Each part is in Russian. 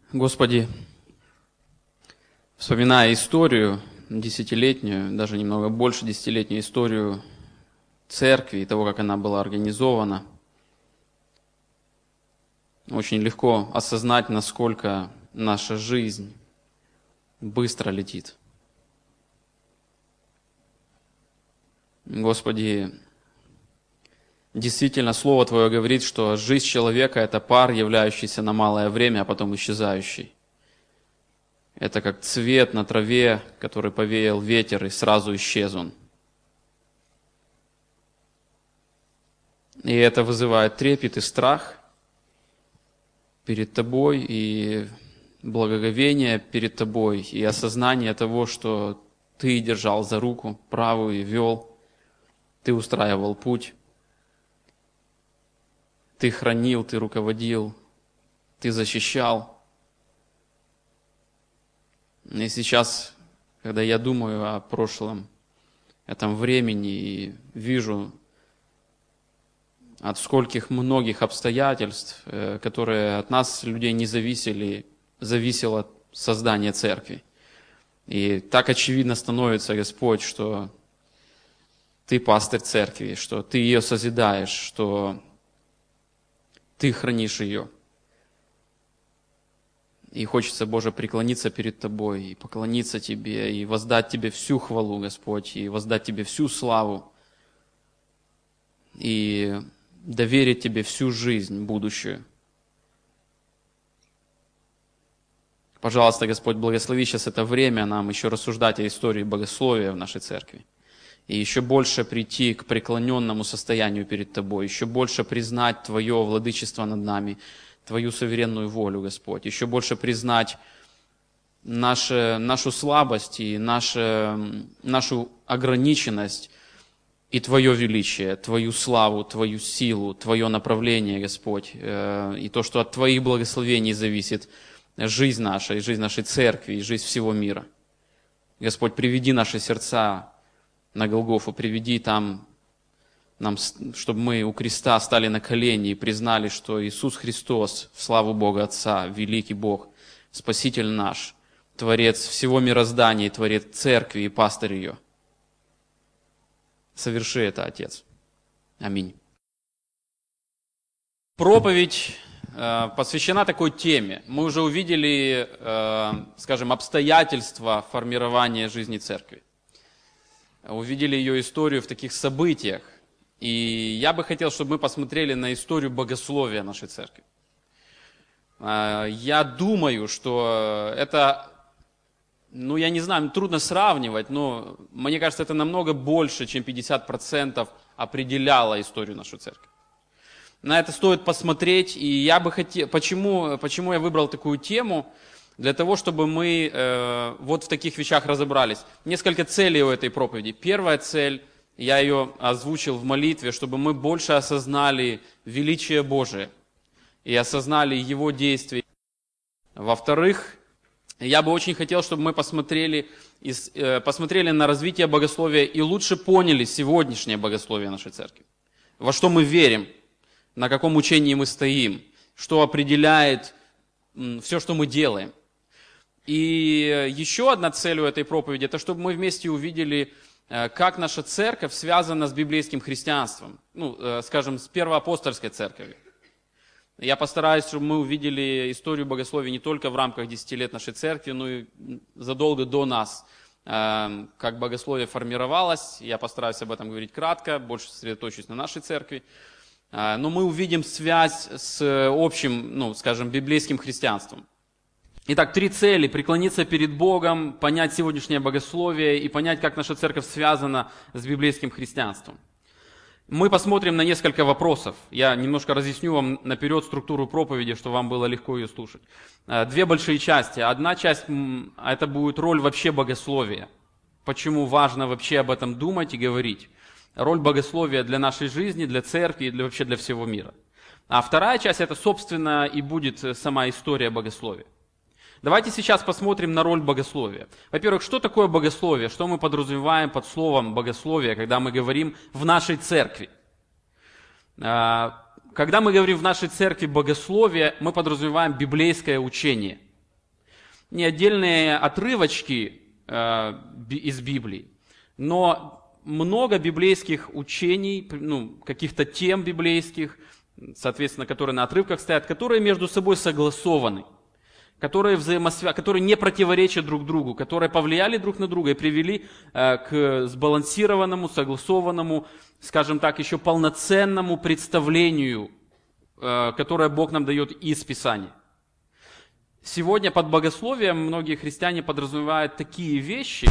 Господи, вспоминая историю десятилетнюю, даже немного больше десятилетнюю историю церкви и того, как она была организована, очень легко осознать, насколько наша жизнь быстро летит. Господи, действительно, Слово Твое говорит, что жизнь человека – это пар, являющийся на малое время, а потом исчезающий. Это как цвет на траве, который повеял ветер, и сразу исчез он. И это вызывает трепет и страх перед Тобой, и благоговение перед Тобой, и осознание того, что Ты держал за руку правую и вел, Ты устраивал путь, Ты хранил, Ты руководил, Ты защищал. И сейчас, когда я думаю о прошлом, этом времени, и вижу, от скольких многих обстоятельств, которые от нас, людей, не зависели, зависело создание церкви. И так очевидно становится, Господь, что Ты пастырь церкви, что Ты ее созидаешь, что Ты хранишь ее. И хочется, Боже, преклониться перед Тобой, и поклониться Тебе, и воздать Тебе всю хвалу, Господь, и воздать Тебе всю славу, и доверить Тебе всю жизнь будущую. Пожалуйста, Господь, благослови сейчас это время нам еще рассуждать о истории богословия в нашей церкви. И еще больше прийти к преклоненному состоянию перед Тобой, еще больше признать Твое владычество над нами, Твою суверенную волю, Господь, еще больше признать нашу слабость и нашу ограниченность и Твое величие, Твою славу, Твою силу, Твое направление, Господь, и то, что от Твоих благословений зависит жизнь наша, и жизнь нашей церкви, и жизнь всего мира. Господь, приведи наши сердца на Голгофу, приведи там нам, чтобы мы у креста стали на колени и признали, что Иисус Христос, в славу Бога Отца, великий Бог, Спаситель наш, Творец всего мироздания, Творец церкви и пастырь ее. Соверши это, Отец. Аминь. Проповедь посвящена такой теме. Мы уже увидели, скажем, обстоятельства формирования жизни церкви. Увидели ее историю в таких событиях. И я бы хотел, чтобы мы посмотрели на историю богословия нашей церкви. Я думаю, что это, я не знаю, трудно сравнивать, но мне кажется, это намного больше, чем 50% определяло историю нашей церкви. На это стоит посмотреть, и я бы хотел, почему я выбрал такую тему? Для того, чтобы мы вот в таких вещах разобрались. Несколько целей у этой проповеди. Первая цель, я ее озвучил в молитве, чтобы мы больше осознали величие Божие и осознали Его действия. Во-вторых, я бы очень хотел, чтобы мы посмотрели на развитие богословия и лучше поняли сегодняшнее богословие нашей церкви. Во что мы верим, на каком учении мы стоим, что определяет все, что мы делаем. И еще одна цель у этой проповеди, это чтобы мы вместе увидели, как наша церковь связана с библейским христианством, скажем, с первоапостольской церковью. Я постараюсь, чтобы мы увидели историю богословия не только в рамках 10 лет нашей церкви, но и задолго до нас, как богословие формировалось. Я постараюсь об этом говорить кратко, больше сосредоточусь на нашей церкви. Но мы увидим связь с общим, скажем, библейским христианством. Итак, 3 цели: преклониться перед Богом, понять сегодняшнее богословие и понять, как наша церковь связана с библейским христианством. Мы посмотрим на несколько вопросов. Я немножко разъясню вам наперед структуру проповеди, чтобы вам было легко ее слушать. 2 большие части. Одна часть – это будет роль вообще богословия. Почему важно вообще об этом думать и говорить. Роль богословия для нашей жизни, для церкви и вообще для всего мира. А вторая часть – это, собственно, и будет сама история богословия. Давайте сейчас посмотрим на роль богословия. Во-первых, что такое богословие? Что мы подразумеваем под словом богословие, когда мы говорим в нашей церкви? Когда мы говорим в нашей церкви богословие, мы подразумеваем библейское учение. не отдельные отрывочки из Библии, но много библейских учений, каких-то тем библейских, соответственно, которые на отрывках стоят, которые между собой согласованы, которые которые не противоречат друг другу, которые повлияли друг на друга и привели к сбалансированному, согласованному, скажем так, еще полноценному представлению, которое Бог нам дает из Писания. Сегодня под богословием многие христиане подразумевают такие вещи,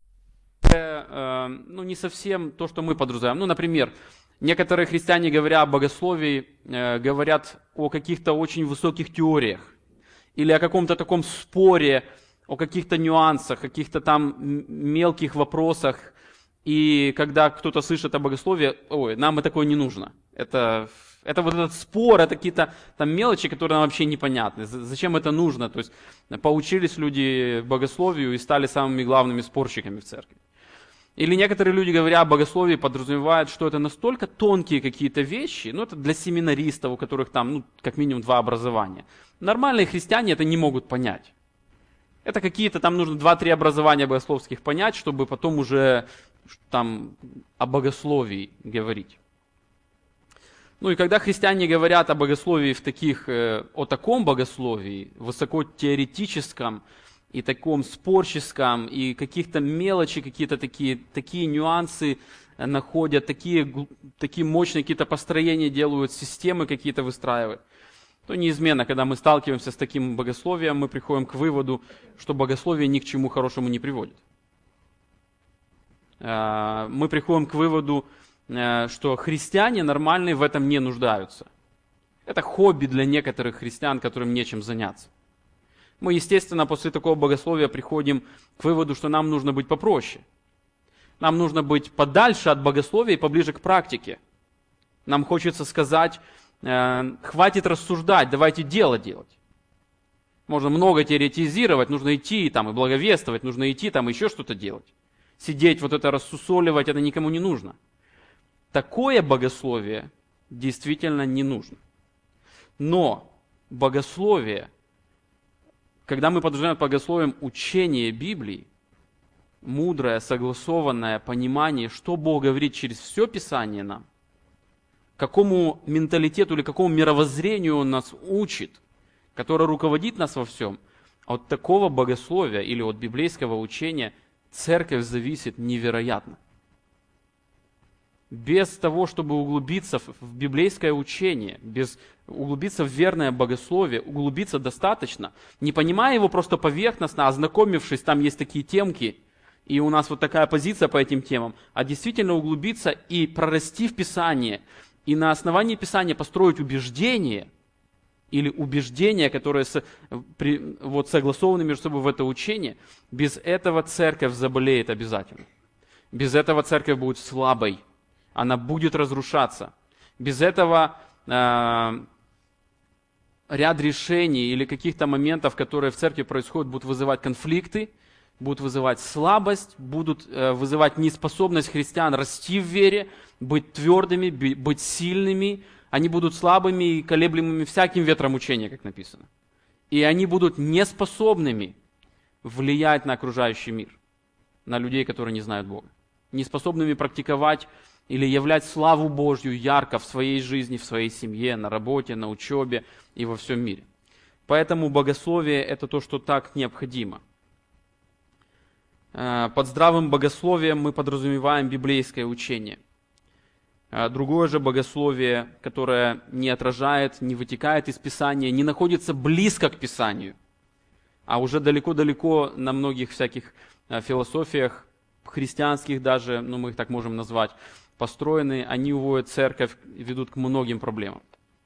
не совсем то, что мы подразумеваем. Например, некоторые христиане, говоря о богословии, говорят о каких-то очень высоких теориях или о каком-то таком споре, о каких-то нюансах, каких-то там мелких вопросах. И когда кто-то слышит о богословии, нам и такое не нужно. Это вот этот спор, это какие-то там мелочи, которые нам вообще непонятны. Зачем это нужно? То есть поучились люди богословию и стали самыми главными спорщиками в церкви. Или некоторые люди, говоря о богословии, подразумевают, что это настолько тонкие какие-то вещи, это для семинаристов, у которых там, как минимум 2 образования. Нормальные христиане это не могут понять. Это какие-то, там нужно 2-3 образования богословских понять, чтобы потом уже там о богословии говорить. И когда христиане говорят о богословии о таком богословии, высокотеоретическом и таком спорческом, и каких-то мелочи, какие-то такие нюансы находят, такие мощные какие-то построения делают, системы какие-то выстраивают, то неизменно, когда мы сталкиваемся с таким богословием, мы приходим к выводу, что богословие ни к чему хорошему не приводит. Мы приходим к выводу, что христиане нормальные в этом не нуждаются. Это хобби для некоторых христиан, которым нечем заняться. Мы, естественно, после такого богословия приходим к выводу, что нам нужно быть попроще. Нам нужно быть подальше от богословия и поближе к практике. Нам хочется сказать, хватит рассуждать, давайте дело делать. Можно много теоретизировать, нужно идти там и благовествовать, нужно идти там еще что-то делать. Сидеть, рассусоливать, это никому не нужно. Такое богословие действительно не нужно. Но богословие, когда мы подразумеваем под богословием учение Библии, мудрое, согласованное понимание, что Бог говорит через все Писание нам, какому менталитету или какому мировоззрению Он нас учит, которое руководит нас во всем, от такого богословия или от библейского учения церковь зависит невероятно. Без того, чтобы углубиться в библейское учение, без углубиться в верное богословие, углубиться достаточно, не понимая его просто поверхностно, ознакомившись, там есть такие темки, и у нас вот такая позиция по этим темам, а действительно углубиться и прорасти в Писание, и на основании Писания построить убеждение, или убеждения, которые согласованы между собой в это учение, без этого церковь заболеет обязательно. Без этого церковь будет слабой. Она будет разрушаться. Без этого ряд решений или каких-то моментов, которые в церкви происходят, будут вызывать конфликты, будут вызывать слабость, будут вызывать неспособность христиан расти в вере, быть твердыми, быть сильными. Они будут слабыми и колеблемыми всяким ветром учения, как написано. И они будут неспособными влиять на окружающий мир, на людей, которые не знают Бога. Неспособными практиковать или являть славу Божью ярко в своей жизни, в своей семье, на работе, на учебе и во всем мире. Поэтому богословие – это то, что так необходимо. Под здравым богословием мы подразумеваем библейское учение. Другое же богословие, которое не отражает, не вытекает из Писания, не находится близко к Писанию, а уже далеко-далеко на многих всяких философиях, христианских даже, мы их так можем назвать, построены, они уводят церковь и ведут к многим проблемам.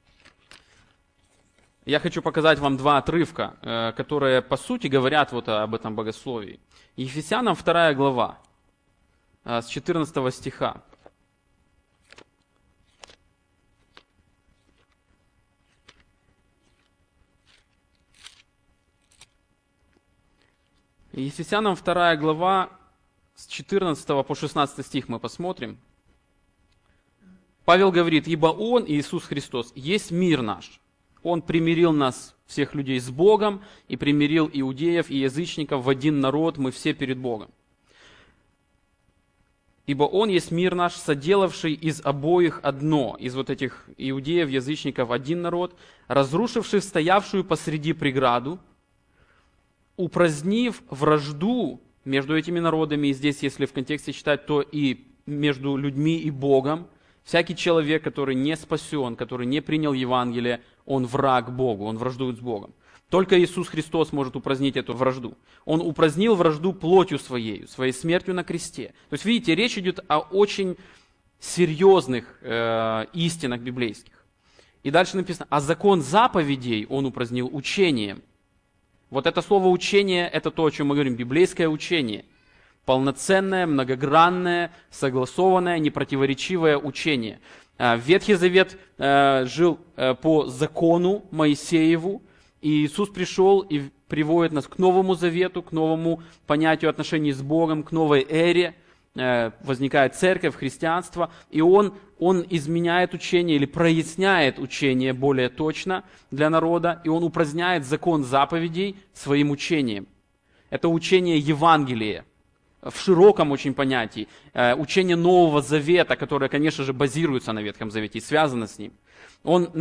Я хочу показать вам 2 отрывка, которые по сути говорят об этом богословии. Ефесянам 2 глава, с 14 стиха. Ефесянам 2 глава, с 14 по 16 стих мы посмотрим. Павел говорит: «Ибо Он, Иисус Христос, есть мир наш, Он примирил нас, всех людей, с Богом, и примирил иудеев и язычников в один народ, мы все перед Богом. Ибо Он есть мир наш, соделавший из обоих одно, из вот этих иудеев, язычников один народ, разрушивший стоявшую посреди преграду, упразднив вражду между этими народами, и здесь, если в контексте читать, то и между людьми и Богом. Всякий человек, который не спасен, который не принял Евангелие, он враг Богу, он враждует с Богом. Только Иисус Христос может упразднить эту вражду. Он упразднил вражду плотью своей смертью на кресте. То есть, видите, речь идет о очень серьезных истинах библейских. И дальше написано, а закон заповедей он упразднил учением. Вот это слово учение, это то, о чем мы говорим, библейское учение. Полноценное, многогранное, согласованное, непротиворечивое учение. Ветхий Завет жил по закону Моисееву, и Иисус пришел и приводит нас к Новому Завету, к новому понятию отношений с Богом, к новой эре. Возникает церковь, христианство, и он изменяет учение или проясняет учение более точно для народа, и он упраздняет закон заповедей своим учением. Это учение Евангелия в широком очень понятии, учение Нового Завета, которое, конечно же, базируется на Ветхом Завете и связано с ним. Он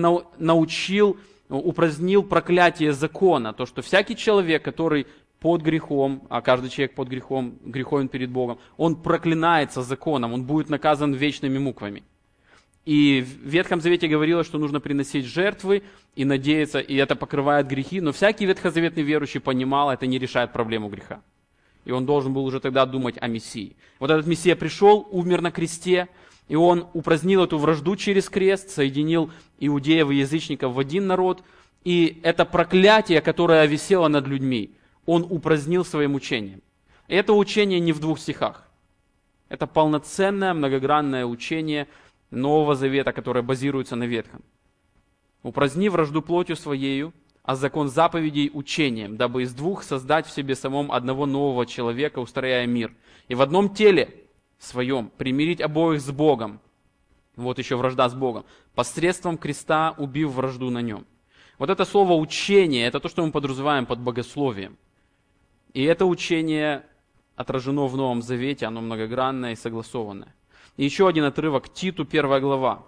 упразднил проклятие закона, то, что всякий человек, который под грехом, а каждый человек под грехом, греховен перед Богом, он проклинается законом, он будет наказан вечными муквами. И в Ветхом Завете говорилось, что нужно приносить жертвы и надеяться, и это покрывает грехи, но всякий ветхозаветный верующий понимал, это не решает проблему греха. И он должен был уже тогда думать о Мессии. Вот этот Мессия пришел, умер на кресте, и он упразднил эту вражду через крест, соединил иудеев и язычников в один народ, и это проклятие, которое висело над людьми, он упразднил своим учением. И это учение не в 2 стихах. Это полноценное, многогранное учение Нового Завета, которое базируется на Ветхом. «Упраздни вражду плотью своею, а закон заповедей учением, дабы из 2 создать в себе самом одного нового человека, устрояя мир. И в одном теле своем примирить обоих с Богом». Вот еще вражда с Богом. «Посредством креста, убив вражду на нем». Вот это слово «учение» — это то, что мы подразумеваем под богословием. И это учение отражено в Новом Завете, оно многогранное и согласованное. И еще один отрывок, Титу, 1 глава.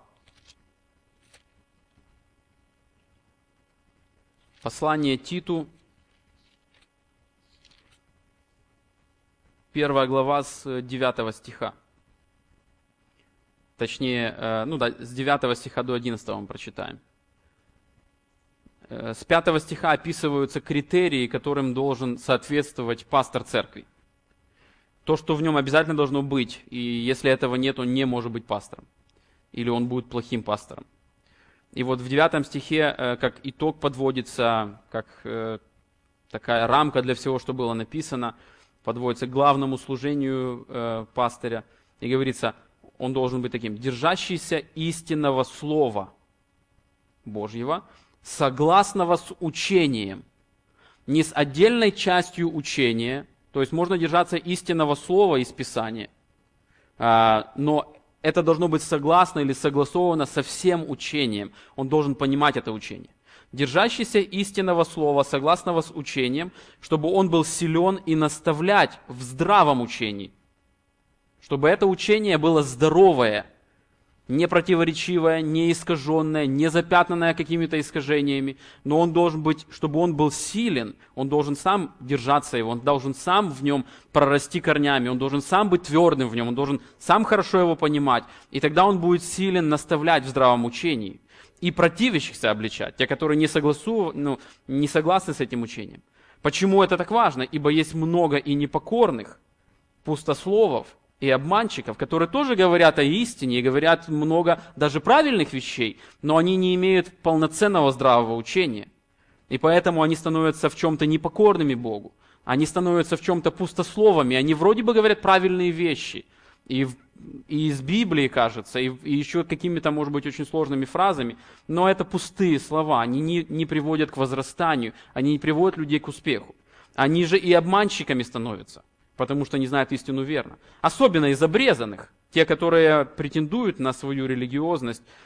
Послание Титу, 1 глава с 9 стиха. Точнее, с 9 стиха до 11 мы прочитаем. С 5 стиха описываются критерии, которым должен соответствовать пастор церкви. То, что в нем обязательно должно быть, и если этого нет, он не может быть пастором. Или он будет плохим пастором. И вот в 9 стихе, как итог подводится, как такая рамка для всего, что было написано, подводится к главному служению пастыря. И говорится, он должен быть таким: держащийся истинного слова Божьего, согласного с учением, не с отдельной частью учения, то есть можно держаться истинного слова из Писания, но это должно быть согласно или согласовано со всем учением. Он должен понимать это учение. Держащийся истинного слова, согласного с учением, чтобы он был силен и наставлять в здравом учении. Чтобы это учение было здоровое, не противоречивое, не искаженное, не запятнанное какими-то искажениями, но он должен быть, чтобы он был силен, он должен сам держаться его, он должен сам в нем прорасти корнями, он должен сам быть твердым в нем, он должен сам хорошо его понимать, и тогда он будет силен наставлять в здравом учении и противящихся обличать, те, которые не согласны с этим учением. Почему это так важно? Ибо есть много и непокорных, пустословов, и обманщиков, которые тоже говорят о истине и говорят много даже правильных вещей, но они не имеют полноценного здравого учения. И поэтому они становятся в чем-то непокорными Богу. Они становятся в чем-то пустословами. Они вроде бы говорят правильные вещи. И из Библии, кажется, и еще какими-то, может быть, очень сложными фразами. Но это пустые слова. Они не приводят к возрастанию. Они не приводят людей к успеху. Они же и обманщиками становятся, потому что не знают истину верно. Особенно из обрезанных, те, которые претендуют на свою религиозность,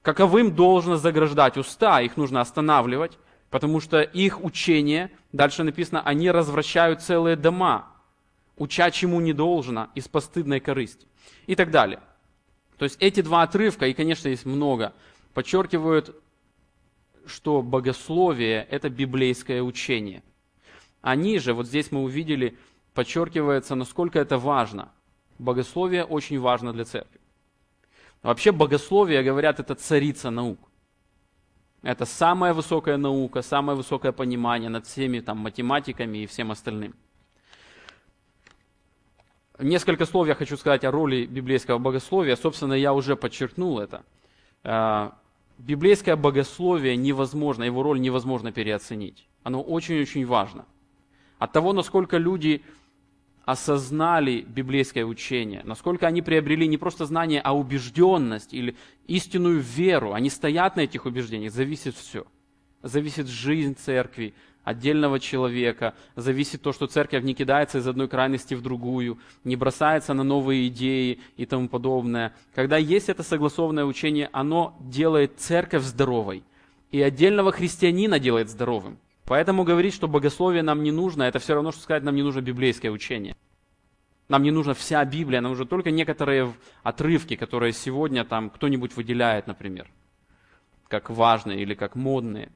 каковым должно заграждать уста, их нужно останавливать, потому что их учение, дальше написано, они развращают целые дома, уча чему не должно, из постыдной корысти и так далее. То есть эти два отрывка, и, конечно, есть много, подчеркивают, что богословие – это библейское учение. Они же, вот здесь мы увидели, подчеркивается, насколько это важно. Богословие очень важно для церкви. Вообще богословие, говорят, это царица наук. Это самая высокая наука, самое высокое понимание над всеми там, математиками и всем остальным. Несколько слов я хочу сказать о роли библейского богословия. Собственно, я уже подчеркнул это. Библейское богословие невозможно, его роль невозможно переоценить. Оно очень-очень важно. От того, насколько люди осознали библейское учение, насколько они приобрели не просто знание, а убежденность или истинную веру, они стоят на этих убеждениях, зависит все. Зависит жизнь церкви, отдельного человека, зависит то, что церковь не кидается из одной крайности в другую, не бросается на новые идеи и тому подобное. Когда есть это согласованное учение, оно делает церковь здоровой, и отдельного христианина делает здоровым. Поэтому говорить, что богословие нам не нужно, это все равно, что сказать, нам не нужно библейское учение. Нам не нужна вся Библия, нам нужны только некоторые отрывки, которые сегодня там кто-нибудь выделяет, например, как важные или как модные.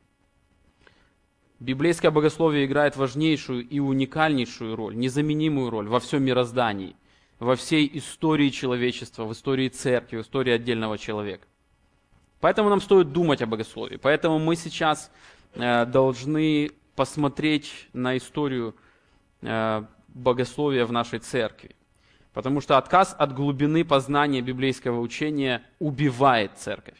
Библейское богословие играет важнейшую и уникальнейшую роль, незаменимую роль во всем мироздании, во всей истории человечества, в истории церкви, в истории отдельного человека. Поэтому нам стоит думать о богословии. Поэтому мы сейчас должны посмотреть на историю богословия в нашей церкви. Потому что отказ от глубины познания библейского учения убивает церковь.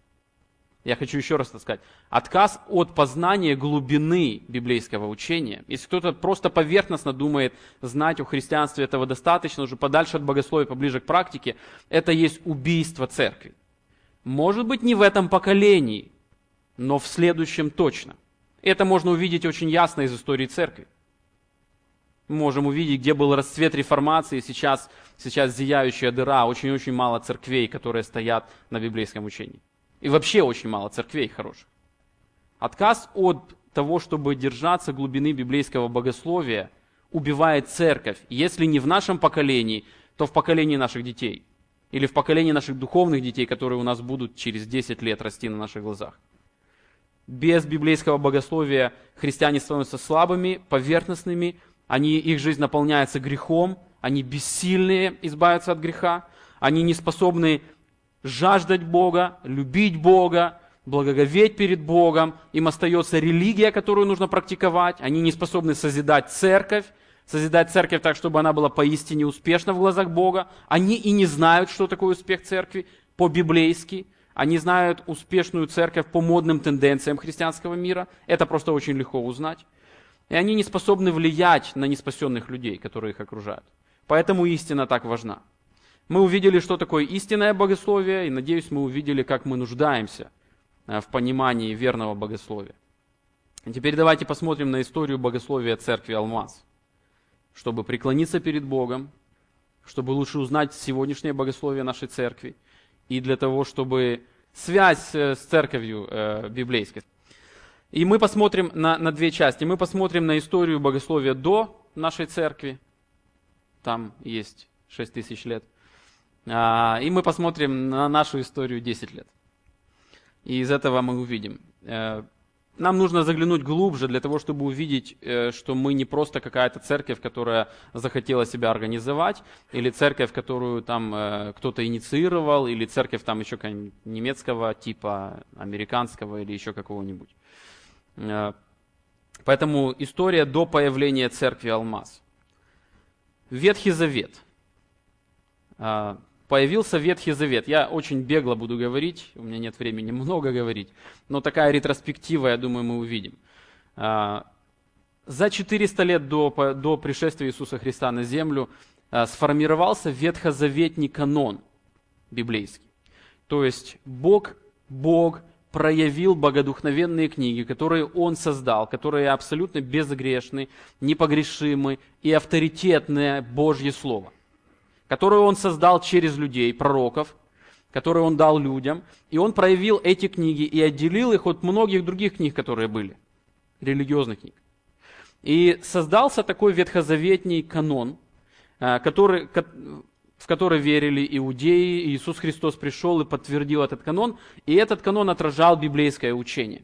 Я хочу еще раз сказать. Отказ от познания глубины библейского учения. Если кто-то просто поверхностно думает, знать о христианстве этого достаточно, уже подальше от богословия, поближе к практике, это есть убийство церкви. Может быть, не в этом поколении, но в следующем точно. Это можно увидеть очень ясно из истории церкви. Мы можем увидеть, где был расцвет реформации, сейчас зияющая дыра, очень-очень мало церквей, которые стоят на библейском учении. И вообще очень мало церквей хороших. Отказ от того, чтобы держаться глубины библейского богословия, убивает церковь. Если не в нашем поколении, то в поколении наших детей. Или в поколении наших духовных детей, которые у нас будут через 10 лет расти на наших глазах. Без библейского богословия христиане становятся слабыми, поверхностными, их жизнь наполняется грехом, они бессильные избавиться от греха, они не способны жаждать Бога, любить Бога, благоговеть перед Богом, им остается религия, которую нужно практиковать, они не способны созидать церковь так, чтобы она была поистине успешна в глазах Бога, они и не знают, что такое успех церкви по-библейски, они знают успешную церковь по модным тенденциям христианского мира, это просто очень легко узнать, и они не способны влиять на неспасенных людей, которые их окружают. Поэтому истина так важна. Мы увидели, что такое истинное богословие, и, надеюсь, мы увидели, как мы нуждаемся в понимании верного богословия. И теперь давайте посмотрим на историю богословия церкви Алмаз, чтобы преклониться перед Богом, чтобы лучше узнать сегодняшнее богословие нашей церкви, и для того, чтобы связь с церковью библейской. И мы посмотрим на две части. Мы посмотрим на историю богословия до нашей церкви, там есть 6000 лет. И мы посмотрим на нашу историю 10 лет. И из этого мы увидим. Нам нужно заглянуть глубже для того, чтобы увидеть, что мы не просто какая-то церковь, которая захотела себя организовать, или церковь, которую там кто-то инициировал, или церковь там еще немецкого типа, американского или еще какого-нибудь. Поэтому история до появления церкви Алмаз. Ветхий Завет. Появился Ветхий Завет. Я очень бегло буду говорить, у меня нет времени много говорить, но такая ретроспектива, я думаю, мы увидим. За 400 лет до пришествия Иисуса Христа на землю сформировался ветхозаветний канон библейский. То есть Бог проявил богодухновенные книги, которые Он создал, которые абсолютно безгрешны, непогрешимы и авторитетное Божье Слово, которую Он создал через людей, пророков, которые Он дал людям, и Он проявил эти книги и отделил их от многих других книг, которые были, религиозных книг. И создался такой ветхозаветний канон, в который верили иудеи, и Иисус Христос пришел и подтвердил этот канон, и этот канон отражал библейское учение.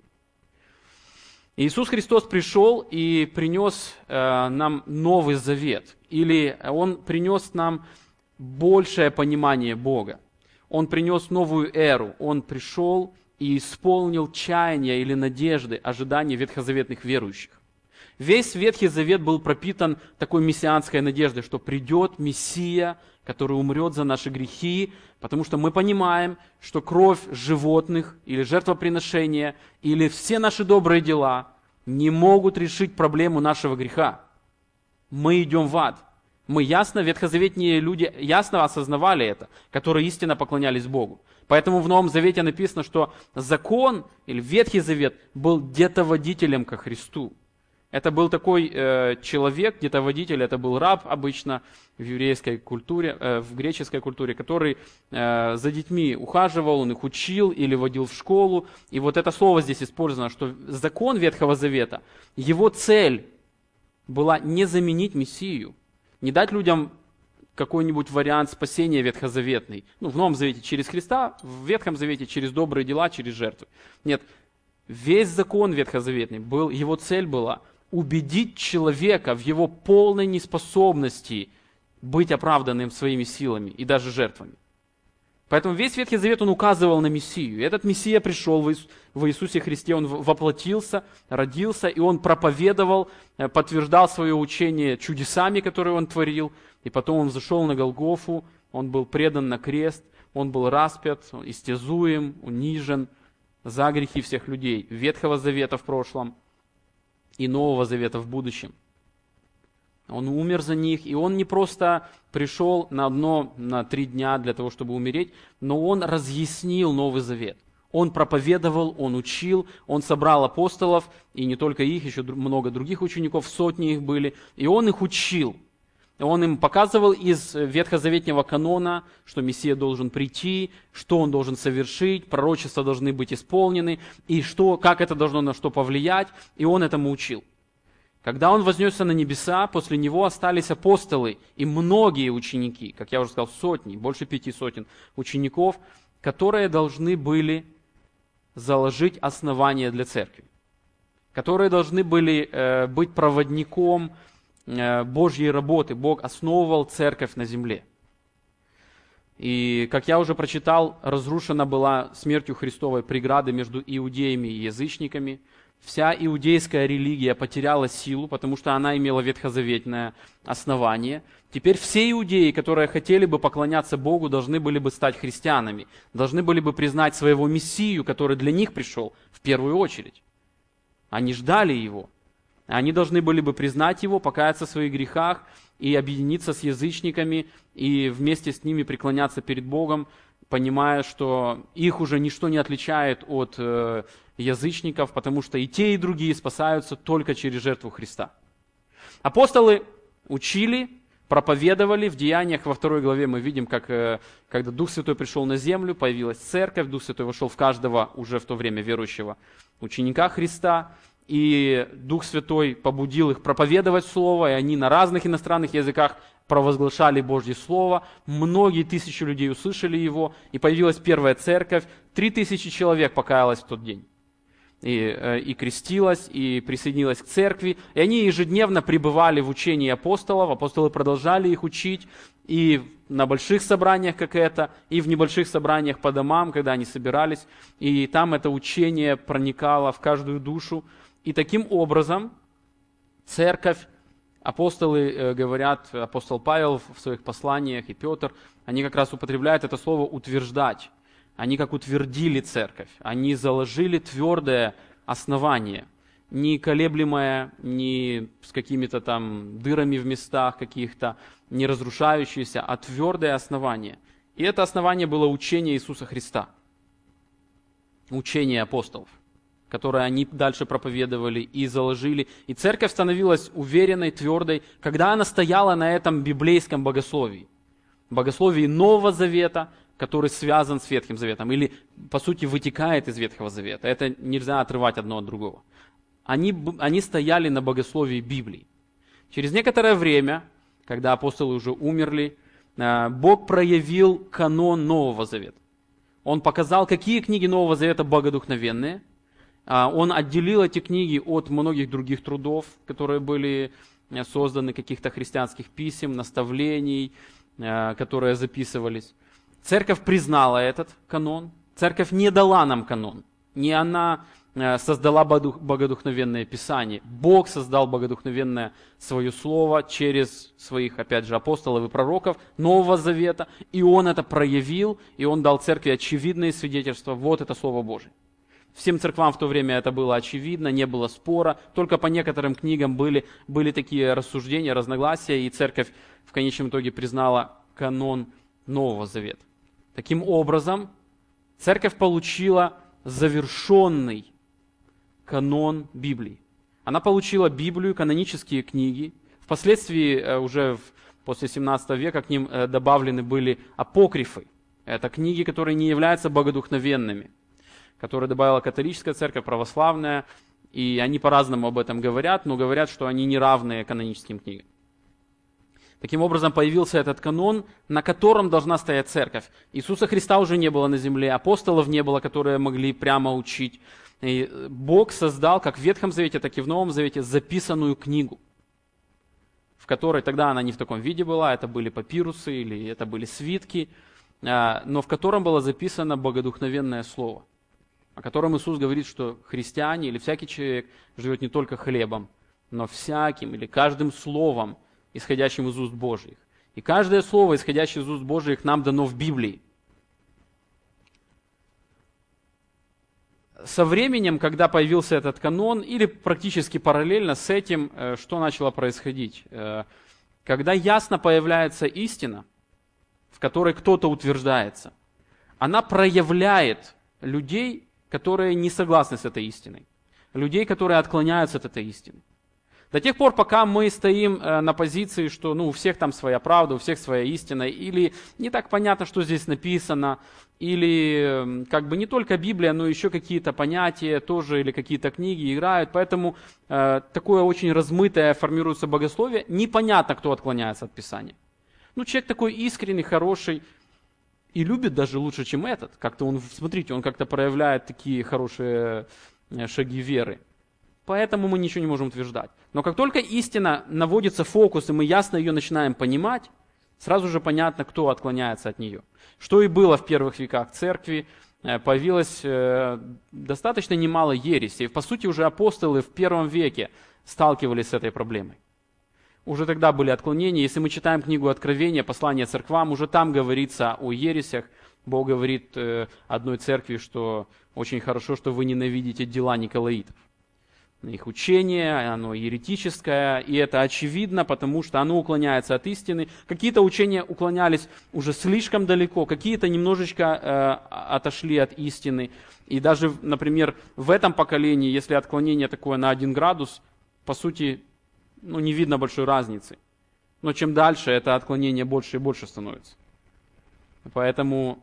Иисус Христос пришел и принес нам Новый Завет, или Он принес нам большее понимание Бога. Он принес новую эру, Он пришел и исполнил чаяния или надежды, ожидания ветхозаветных верующих. Весь Ветхий Завет был пропитан такой мессианской надеждой, что придет Мессия, который умрет за наши грехи, потому что мы понимаем, что кровь животных или жертвоприношения, или все наши добрые дела не могут решить проблему нашего греха. Мы идем в ад. Мы ветхозаветные люди ясно осознавали это, которые истинно поклонялись Богу. Поэтому в Новом Завете написано, что закон или Ветхий Завет был детоводителем ко Христу. Это был такой человек, детоводитель, это был раб обычно в еврейской культуре, в греческой культуре, который за детьми ухаживал, он их учил или водил в школу. И вот это слово здесь использовано, что закон Ветхого Завета, его цель была не заменить Мессию, не дать людям какой-нибудь вариант спасения ветхозаветный. В Новом Завете через Христа, в Ветхом Завете через добрые дела, через жертвы. Нет, весь закон ветхозаветный, его цель была убедить человека в его полной неспособности быть оправданным своими силами и даже жертвами. Поэтому весь Ветхий Завет, он указывал на Мессию. И этот Мессия пришел в Иисусе Христе, он воплотился, родился, и он проповедовал, подтверждал свое учение чудесами, которые он творил. И потом он взошел на Голгофу, он был предан на крест, он был распят, истязуем, унижен за грехи всех людей Ветхого Завета в прошлом и Нового Завета в будущем. Он умер за них, и он не просто пришел на 3 дня для того, чтобы умереть, но он разъяснил Новый Завет. Он проповедовал, он учил, он собрал апостолов, и не только их, еще много других учеников, сотни их были, и он их учил. Он им показывал из ветхозаветного канона, что Мессия должен прийти, что он должен совершить, пророчества должны быть исполнены, и как это должно на что повлиять, и он этому учил. Когда он вознесся на небеса, после него остались апостолы и многие ученики, как я уже сказал, сотни, больше 5 сотен учеников, которые должны были заложить основания для церкви, которые должны были быть проводником Божьей работы. Бог основывал церковь на земле. И, как я уже прочитал, разрушена была смертью Христовой преграда между иудеями и язычниками. Вся иудейская религия потеряла силу, потому что она имела ветхозаветное основание. Теперь все иудеи, которые хотели бы поклоняться Богу, должны были бы стать христианами, должны были бы признать своего Мессию, который для них пришел в первую очередь. Они ждали Его. Они должны были бы признать Его, покаяться в своих грехах и объединиться с язычниками и вместе с ними преклоняться перед Богом, понимая, что их уже ничто не отличает от язычников, потому что и те, и другие спасаются только через жертву Христа. Апостолы учили, проповедовали. В Деяниях во 2 главе мы видим, как когда Дух Святой пришел на землю, появилась церковь, Дух Святой вошел в каждого уже в то время верующего ученика Христа, и Дух Святой побудил их проповедовать Слово, и они на разных иностранных языках провозглашали Божье Слово. Многие тысячи людей услышали его, и появилась первая церковь. 3000 человек покаялось в тот день. И крестилась, и присоединилась к церкви. И они ежедневно пребывали в учении апостолов. Апостолы продолжали их учить и на больших собраниях, как это, и в небольших собраниях по домам, когда они собирались. И там это учение проникало в каждую душу. И таким образом церковь, апостолы говорят, апостол Павел в своих посланиях и Петр, они как раз употребляют это слово «утверждать». Они как утвердили церковь, они заложили твердое основание, не колеблемое, не с какими-то там дырами в местах каких-то, не разрушающееся, а твердое основание. И это основание было учение Иисуса Христа, учение апостолов, которое они дальше проповедовали и заложили. И церковь становилась уверенной, твердой, когда она стояла на этом библейском богословии. Богословии Нового Завета, который связан с Ветхим Заветом, или, по сути, вытекает из Ветхого Завета. Это нельзя отрывать одно от другого. Они стояли на богословии Библии. Через некоторое время, когда апостолы уже умерли, Бог проявил канон Нового Завета. Он показал, какие книги Нового Завета богодухновенные. Он отделил эти книги от многих других трудов, которые были созданы, каких-то христианских писем, наставлений, которые записывались. Церковь признала этот канон. Церковь не дала нам канон. Не она создала богодухновенное Писание. Бог создал богодухновенное Свое Слово через своих, опять же, апостолов и пророков Нового Завета. И Он это проявил, и Он дал церкви очевидные свидетельства. Вот это Слово Божие. Всем церквам в то время это было очевидно, не было спора. Только по некоторым книгам были такие рассуждения, разногласия, и церковь в конечном итоге признала канон Нового Завета. Таким образом, церковь получила завершенный канон Библии. Она получила Библию, канонические книги. Впоследствии, уже после 17 века, к ним добавлены были апокрифы. Это книги, которые не являются богодухновенными, которые добавила католическая церковь, православная, и они по-разному об этом говорят, но говорят, что они не равны каноническим книгам. Таким образом, появился этот канон, на котором должна стоять церковь. Иисуса Христа уже не было на земле, апостолов не было, которые могли прямо учить. И Бог создал, как в Ветхом Завете, так и в Новом Завете, записанную книгу, в которой тогда она не в таком виде была, это были папирусы или это были свитки, но в котором было записано богодухновенное слово, о котором Иисус говорит, что христиане или всякий человек живет не только хлебом, но всяким или каждым словом, исходящим из уст Божьих. И каждое слово, исходящее из уст Божьих, нам дано в Библии. Со временем, когда появился этот канон, или практически параллельно с этим, что начало происходить? Когда ясно появляется истина, в которой кто-то утверждается, она проявляет людей, которые не согласны с этой истиной, людей, которые отклоняются от этой истины. До тех пор, пока мы стоим на позиции, что у всех там своя правда, у всех своя истина, или не так понятно, что здесь написано, или не только Библия, но еще какие-то понятия тоже, или какие-то книги играют, поэтому такое очень размытое формируется богословие, непонятно, кто отклоняется от Писания. Человек такой искренний, хороший, и любит даже лучше, чем этот. Как-то он, смотрите, он как-то проявляет такие хорошие шаги веры. Поэтому мы ничего не можем утверждать. Но как только истина наводится в фокус, и мы ясно ее начинаем понимать, сразу же понятно, кто отклоняется от нее. Что и было в первых веках церкви, появилось достаточно немало ересей. По сути, уже апостолы в первом веке сталкивались с этой проблемой. Уже тогда были отклонения. Если мы читаем книгу Откровения, послание церквам, уже там говорится о ересях. Бог говорит одной церкви, что очень хорошо, что вы ненавидите дела николаитов. Их учение, оно еретическое, и это очевидно, потому что оно уклоняется от истины. Какие-то учения уклонялись уже слишком далеко, какие-то немножечко отошли от истины. И даже, например, в этом поколении, если отклонение такое на 1 градус, по сути, не видно большой разницы. Но чем дальше, это отклонение больше и больше становится. Поэтому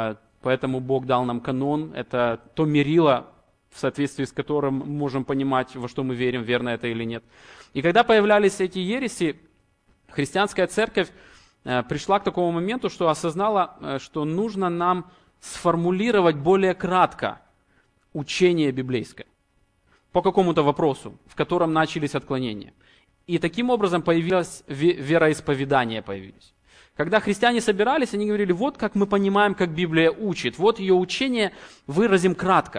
Бог дал нам канон, это то мерило, в соответствии с которым мы можем понимать, во что мы верим, верно это или нет. И когда появлялись эти ереси, христианская церковь пришла к такому моменту, что осознала, что нужно нам сформулировать более кратко учение библейское по какому-то вопросу, в котором начались отклонения. И таким образом появилось вероисповедание. Когда христиане собирались, они говорили, вот как мы понимаем, как Библия учит, вот ее учение выразим кратко.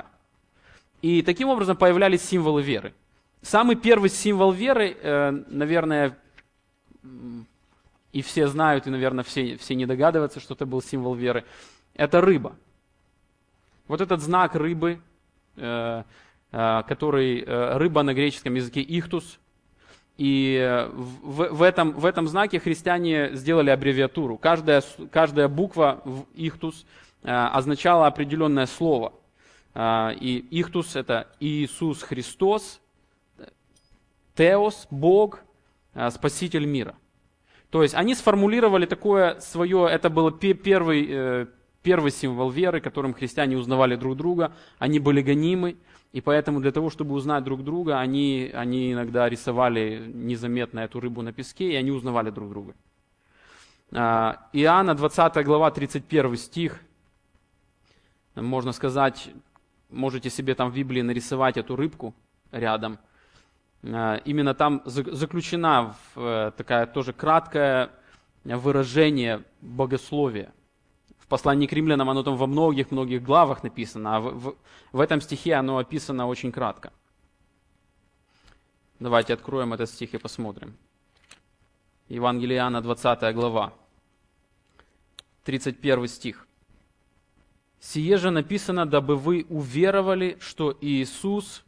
И таким образом появлялись символы веры. Самый первый символ веры, наверное, и все знают, и, наверное, все не догадываются, что это был символ веры, это рыба. Вот этот знак рыбы, который рыба на греческом языке ихтус, и в этом знаке христиане сделали аббревиатуру. Каждая буква в ихтус означала определенное слово. И ихтус – это Иисус Христос, Теос, Бог, Спаситель мира. То есть они сформулировали такое свое, это был первый первый символ веры, которым христиане узнавали друг друга. Они были гонимы, и поэтому для того, чтобы узнать друг друга, они иногда рисовали незаметно эту рыбу на песке, и они узнавали друг друга. Иоанна, 20 глава, 31 стих. Можно сказать, можете себе там в Библии нарисовать эту рыбку рядом. Именно там заключена такая тоже краткое выражение богословия. В послании к римлянам оно там во многих-многих главах написано, а в этом стихе оно описано очень кратко. Давайте откроем этот стих и посмотрим. Евангелие Иоанна, 20 глава, 31 стих. «Сие же написано, дабы вы уверовали, что Иисус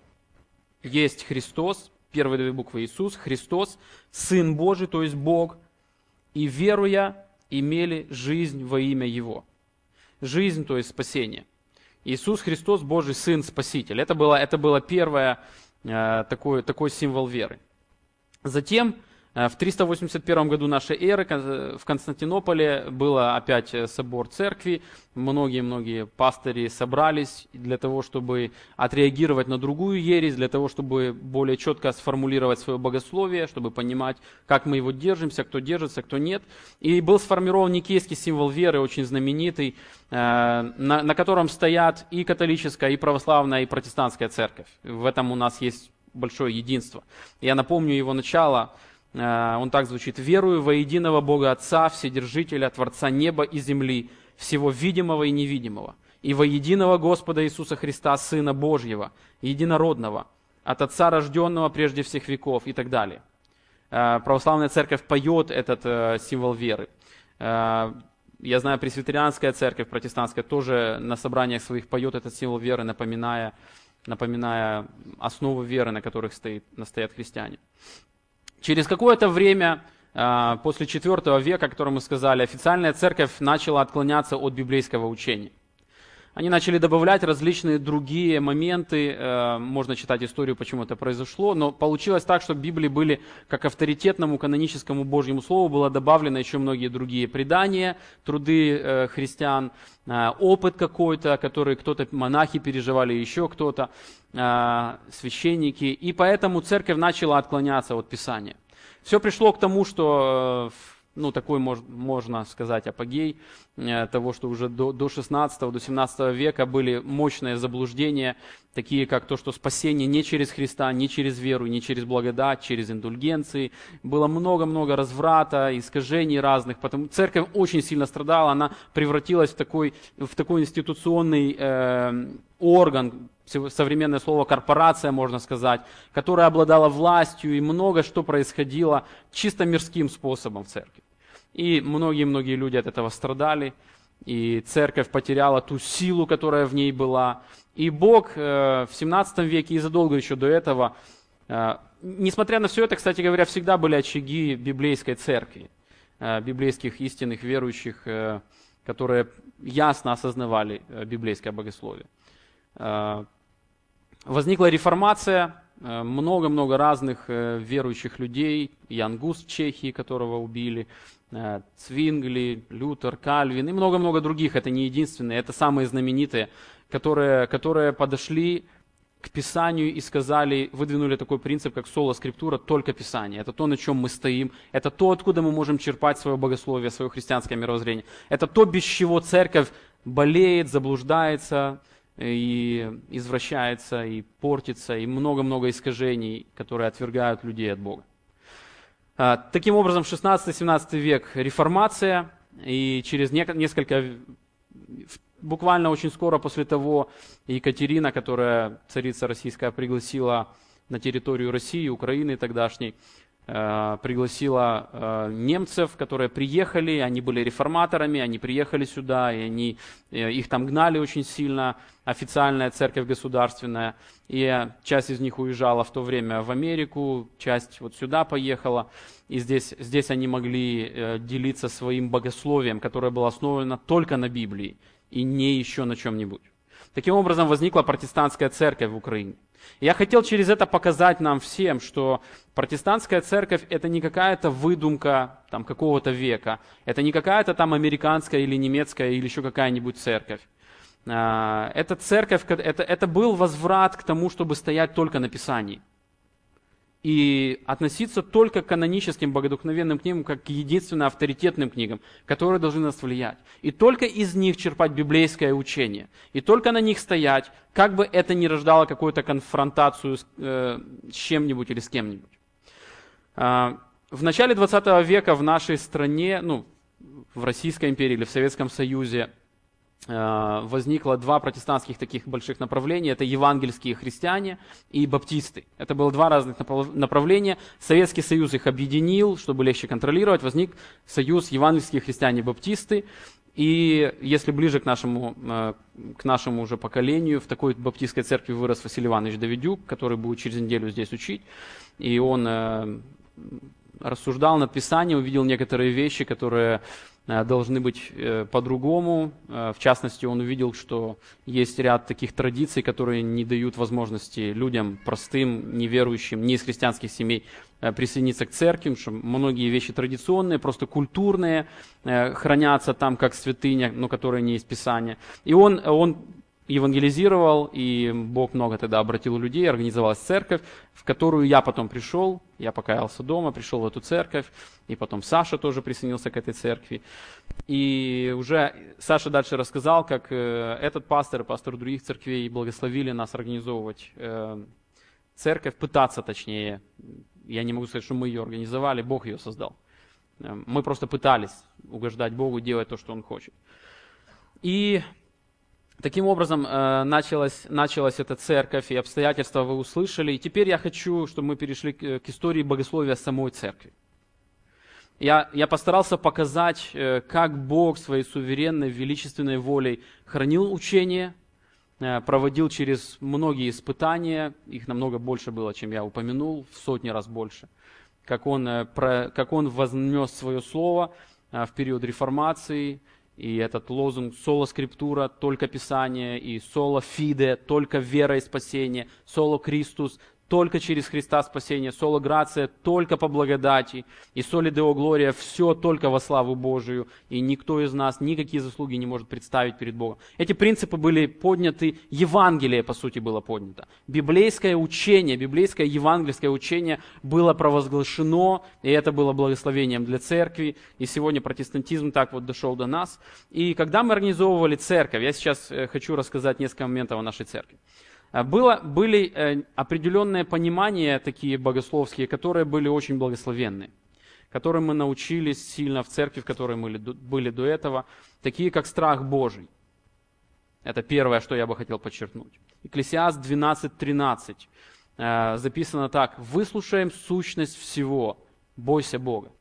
есть Христос», первые две буквы Иисус, Христос, Сын Божий, то есть Бог, и веруя, имели жизнь во имя Его. Жизнь, то есть спасение. Иисус Христос, Божий Сын, Спаситель. Это было первое, такой символ веры. Затем, в 381 году нашей эры в Константинополе был опять собор церкви. Многие пастыри собрались для того, чтобы отреагировать на другую ересь, для того, чтобы более четко сформулировать свое богословие, чтобы понимать, как мы его держимся, кто держится, кто нет. И был сформирован никейский символ веры, очень знаменитый, на котором стоят и католическая, и православная, и протестантская церковь. В этом у нас есть большое единство. Я напомню его начало. Он так звучит: «Верую во единого Бога Отца, Вседержителя, Творца неба и земли, всего видимого и невидимого, и во единого Господа Иисуса Христа, Сына Божьего, единородного, от Отца рожденного прежде всех веков», и так далее. Православная церковь поет этот символ веры. Я знаю, пресвитерианская церковь, протестантская, тоже на собраниях своих поет этот символ веры, напоминая основу веры, на которых стоят христиане. Через какое-то время, после IV века, о котором мы сказали, официальная церковь начала отклоняться от библейского учения. Они начали добавлять различные другие моменты, можно читать историю, почему это произошло, но получилось так, что к Библии были, как авторитетному каноническому Божьему Слову, было добавлено еще многие другие предания, труды христиан, опыт какой-то, который кто-то, монахи переживали, еще кто-то, священники, и поэтому церковь начала отклоняться от Писания. Все пришло к тому, что такой, можно сказать, апогей того, что уже до 16-го, до 17 века были мощные заблуждения, такие как то, что спасение не через Христа, не через веру, не через благодать, через индульгенции. Было много-много разврата, искажений разных. Потому церковь очень сильно страдала, она превратилась в такой институционный орган, современное слово корпорация, можно сказать, которая обладала властью, и много что происходило чисто мирским способом в церкви. И многие люди от этого страдали, и церковь потеряла ту силу, которая в ней была. И Бог в 17 веке и задолго еще до этого, несмотря на все это, кстати говоря, всегда были очаги библейской церкви, библейских истинных верующих, которые ясно осознавали библейское богословие. Возникла реформация, много-много разных верующих людей, Ян Гус в Чехии, которого убили, Цвингли, Лютер, Кальвин и много-много других, это не единственные, это самые знаменитые, которые подошли к Писанию и сказали, выдвинули такой принцип, как соло скриптура, только Писание. Это то, на чем мы стоим, это то, откуда мы можем черпать свое богословие, свое христианское мировоззрение. Это то, без чего церковь болеет, заблуждается, и извращается, и портится, и много-много искажений, которые отвергают людей от Бога. Таким образом, 16-17 век реформация, и через буквально очень скоро после того, Екатерина, которая царица российская, пригласила на территорию России, Украины тогдашней, пригласила немцев, которые приехали, они были реформаторами, они приехали сюда, и их там гнали очень сильно, официальная церковь государственная, и часть из них уезжала в то время в Америку, часть вот сюда поехала, и здесь они могли делиться своим богословием, которое было основано только на Библии, и не еще на чем-нибудь. Таким образом возникла протестантская церковь в Украине. Я хотел через это показать нам всем, что протестантская церковь это не какая-то выдумка там, какого-то века, это не какая-то там американская или немецкая или еще какая-нибудь церковь. Эта церковь, это был возврат к тому, чтобы стоять только на Писании. И относиться только к каноническим богодухновенным книгам, как к единственно авторитетным книгам, которые должны нас влиять. И только из них черпать библейское учение. И только на них стоять, как бы это ни рождало какую-то конфронтацию с чем-нибудь или с кем-нибудь. В начале 20 века в нашей стране, в Российской империи или в Советском Союзе, возникло два протестантских таких больших направления. Это евангельские христиане и баптисты. Это было два разных направления. Советский Союз их объединил, чтобы легче контролировать. Возник союз евангельские христиане и баптисты. И если ближе к нашему уже поколению, в такой баптистской церкви вырос Василий Иванович Давидюк, который будет через неделю здесь учить. И он рассуждал над Писанием, увидел некоторые вещи, которые должны быть по-другому. В частности, он увидел, что есть ряд таких традиций, которые не дают возможности людям простым, неверующим, не из христианских семей присоединиться к церкви, что многие вещи традиционные, просто культурные, хранятся там как святыня, но которые не из Писания. И он евангелизировал, и Бог много тогда обратил людей, организовалась церковь, в которую я потом пришел, я покаялся дома, пришел в эту церковь, и потом Саша тоже присоединился к этой церкви. И уже Саша дальше рассказал, как этот пастор и пастор других церквей благословили нас организовывать церковь, пытаться точнее, я не могу сказать, что мы ее организовали, Бог ее создал. Мы просто пытались угождать Богу, делать то, что Он хочет. И таким образом началась эта церковь, и обстоятельства вы услышали. И теперь я хочу, чтобы мы перешли к истории богословия самой церкви. Я постарался показать, как Бог своей суверенной, величественной волей хранил учение, проводил через многие испытания, их намного больше было, чем я упомянул, в сотни раз больше. Как он вознес свое слово в период реформации, и этот лозунг «Соло скриптура» – только Писание, и «Соло фиде» – только вера и спасение, «Соло Кристус» – только через Христа спасение, «Соло грация» – только по благодати, и «Соли део глория» – все только во славу Божию, и никто из нас никакие заслуги не может представить перед Богом. Эти принципы были подняты, Евангелие, по сути, было поднято. Библейское учение, библейское евангельское учение было провозглашено, и это было благословением для церкви, и сегодня протестантизм так вот дошел до нас. И когда мы организовывали церковь, я сейчас хочу рассказать несколько моментов о нашей церкви. Были определенные понимания такие богословские, которые были очень благословенные, которым мы научились сильно в церкви, в которой мы были до этого, такие как страх Божий. Это первое, что я бы хотел подчеркнуть. Экклесиаст 12:13 записано так: «Выслушаем сущность всего, бойся Бога.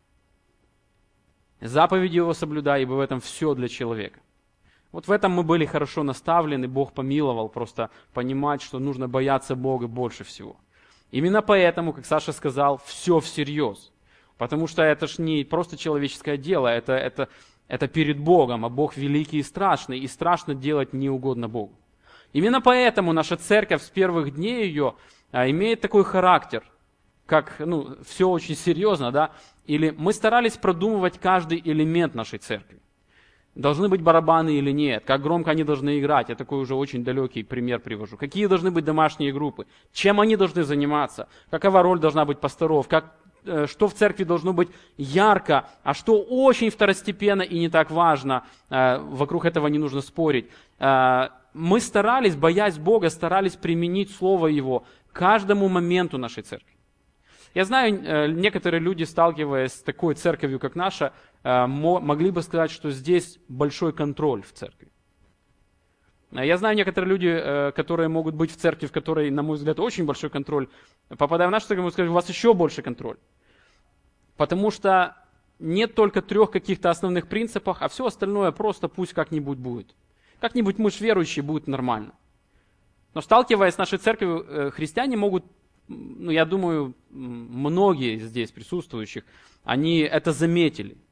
Заповеди Его соблюдай, ибо в этом все для человека». Вот в этом мы были хорошо наставлены, Бог помиловал просто понимать, что нужно бояться Бога больше всего. Именно поэтому, как Саша сказал, все всерьез. Потому что это ж не просто человеческое дело, это перед Богом, а Бог великий и страшно делать неугодно Богу. Именно поэтому наша церковь с первых дней ее имеет такой характер, как, все очень серьезно, да, или мы старались продумывать каждый элемент нашей церкви. Должны быть барабаны или нет, как громко они должны играть, я такой уже очень далекий пример привожу. Какие должны быть домашние группы, чем они должны заниматься, какова роль должна быть пасторов, что в церкви должно быть ярко, а что очень второстепенно и не так важно, вокруг этого не нужно спорить. Мы старались, боясь Бога, старались применить Слово Его к каждому моменту нашей церкви. Я знаю, некоторые люди, сталкиваясь с такой церковью, как наша, могли бы сказать, что здесь большой контроль в церкви. Я знаю некоторые люди, которые могут быть в церкви, в которой, на мой взгляд, очень большой контроль. Попадая в нашу церковь, могут сказать, у вас еще больше контроль. Потому что нет только 3 каких-то основных принципов, а все остальное просто пусть как-нибудь будет. Как-нибудь мы ж верующие, будет нормально. Но сталкиваясь с нашей церковью, христиане могут, я думаю, многие здесь присутствующих, они это заметили.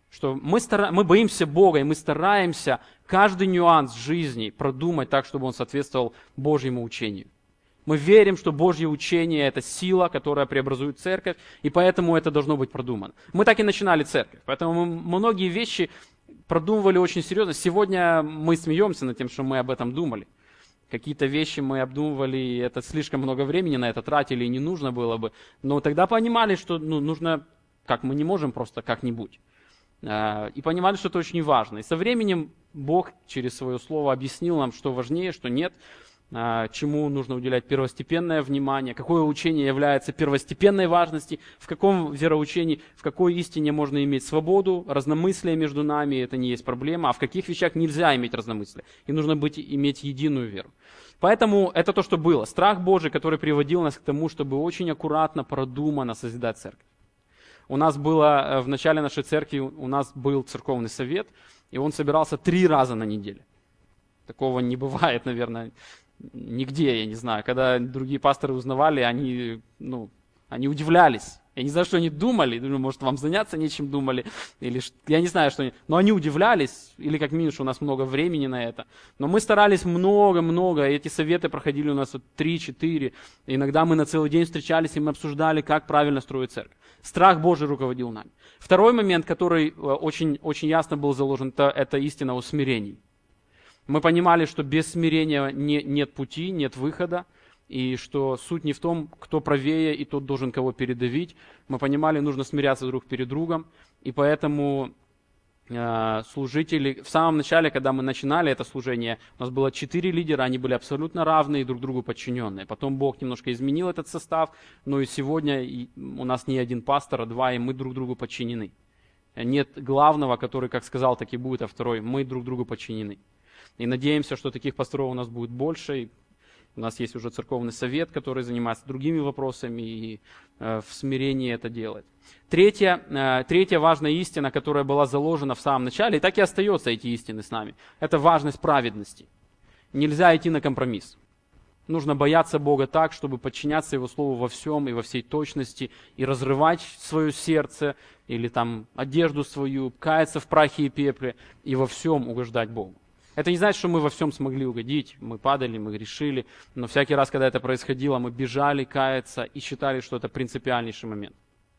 Что мы боимся Бога, и мы стараемся каждый нюанс жизни продумать так, чтобы он соответствовал Божьему учению. Мы верим, что Божье учение – это сила, которая преобразует церковь, и поэтому это должно быть продумано. Мы так и начинали церковь, поэтому мы многие вещи продумывали очень серьезно. Сегодня мы смеемся над тем, что мы об этом думали. Какие-то вещи мы обдумывали, и это слишком много времени на это тратили, и не нужно было бы. Но тогда понимали, что нужно, как мы не можем просто как-нибудь. И понимали, что это очень важно. И со временем Бог через свое слово объяснил нам, что важнее, что нет, чему нужно уделять первостепенное внимание, какое учение является первостепенной важности, в каком вероучении, в какой истине можно иметь свободу, разномыслие между нами, это не есть проблема, а в каких вещах нельзя иметь разномыслие, и нужно иметь единую веру. Поэтому это то, что было. Страх Божий, который приводил нас к тому, чтобы очень аккуратно, продуманно созидать церковь. У нас было в начале нашей церкви, у нас был церковный совет, и он собирался 3 раза на неделю. Такого не бывает, наверное, нигде, я не знаю. Когда другие пасторы узнавали, они удивлялись. Я не знаю, что они думали. Думаю, может, вам заняться нечем думали. Или, я не знаю, что они... Но они удивлялись, или как минимум, что у нас много времени на это. Но мы старались много-много. Эти советы проходили у нас 3-4. Иногда мы на целый день встречались, и мы обсуждали, как правильно строить церковь. Страх Божий руководил нами. Второй момент, который очень, очень ясно был заложен, это истина о смирении. Мы понимали, что без смирения нет пути, нет выхода, и что суть не в том, кто правее, и тот должен кого передавить. Мы понимали, нужно смиряться друг перед другом, и поэтому служители, в самом начале, когда мы начинали это служение, у нас было 4 лидера, они были абсолютно равные, друг другу подчиненные. Потом Бог немножко изменил этот состав, но и сегодня у нас не один пастор, а 2, и мы друг другу подчинены. Нет главного, который как сказал, так и будет, а второй, мы друг другу подчинены. И надеемся, что таких пасторов у нас будет больше. И у нас есть уже церковный совет, который занимается другими вопросами и в смирении это делает. Третья важная истина, которая была заложена в самом начале, и так и остается эти истины с нами, это важность праведности. Нельзя идти на компромисс. Нужно бояться Бога так, чтобы подчиняться Его Слову во всем и во всей точности, и разрывать свое сердце, или там одежду свою, каяться в прахе и пепле, и во всем угождать Богу. Это не значит, что мы во всем смогли угодить, мы падали, мы грешили, но всякий раз, когда это происходило, мы бежали каяться и считали, что это принципиальнейший момент.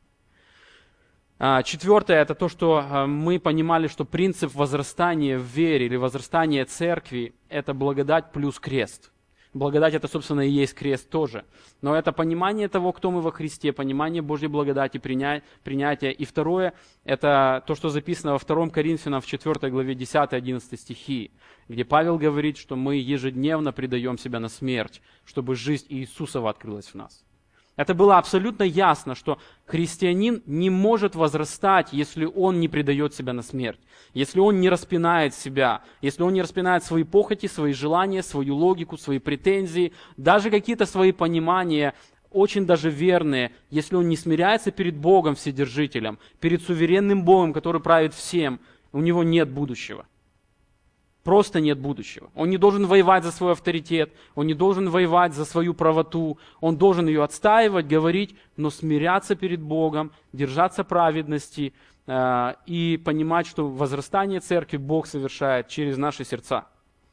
4. это то, что мы понимали, что принцип возрастания в вере или возрастания церкви – это благодать плюс крест. Благодать – это, собственно, и есть крест тоже. Но это понимание того, кто мы во Христе, понимание Божьей благодати, принятие. И 2. это то, что записано во 2 Коринфянам в 4 главе 10-11 стихи, где Павел говорит, что мы ежедневно предаем себя на смерть, чтобы жизнь Иисусова открылась в нас. Это было абсолютно ясно, что христианин не может возрастать, если он не предает себя на смерть, если он не распинает себя, если он не распинает свои похоти, свои желания, свою логику, свои претензии, даже какие-то свои понимания, очень даже верные, если он не смиряется перед Богом Вседержителем, перед суверенным Богом, который правит всем, у него нет будущего. Просто нет будущего. Он не должен воевать за свой авторитет, он не должен воевать за свою правоту, он должен ее отстаивать, говорить, но смиряться перед Богом, держаться праведности и понимать, что возрастание церкви Бог совершает через наши сердца.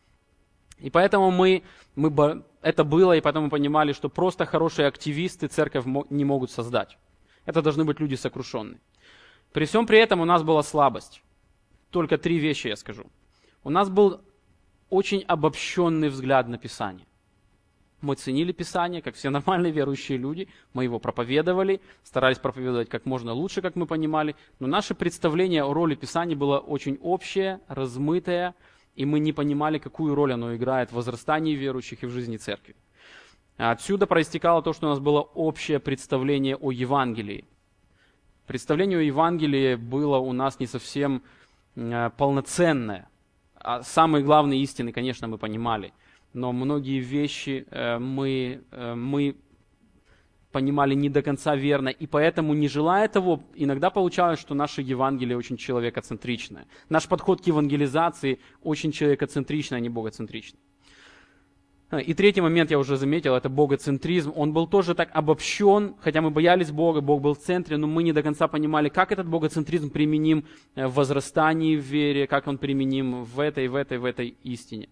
И поэтому это было, и поэтому мы понимали, что просто хорошие активисты церковь не могут создать. Это должны быть люди сокрушенные. При всем при этом у нас была слабость. Только 3 вещи я скажу. У нас был очень обобщенный взгляд на Писание. Мы ценили Писание, как все нормальные верующие люди. Мы его проповедовали, старались проповедовать как можно лучше, как мы понимали. Но наше представление о роли Писания было очень общее, размытое, и мы не понимали, какую роль оно играет в возрастании верующих и в жизни церкви. Отсюда проистекало то, что у нас было общее представление о Евангелии. Представление о Евангелии было у нас не совсем полноценное. Самые главные истины, конечно, мы понимали, но многие вещи мы понимали не до конца верно, и поэтому, не желая того, иногда получалось, что наше Евангелие очень человекоцентричное. Наш подход к евангелизации очень человекоцентричный, а не богоцентричный. И третий момент, я уже заметил, это богоцентризм. Он был тоже так обобщен, хотя мы боялись Бога, Бог был в центре, но мы не до конца понимали, как этот богоцентризм применим в возрастании в вере, как он применим в этой истине.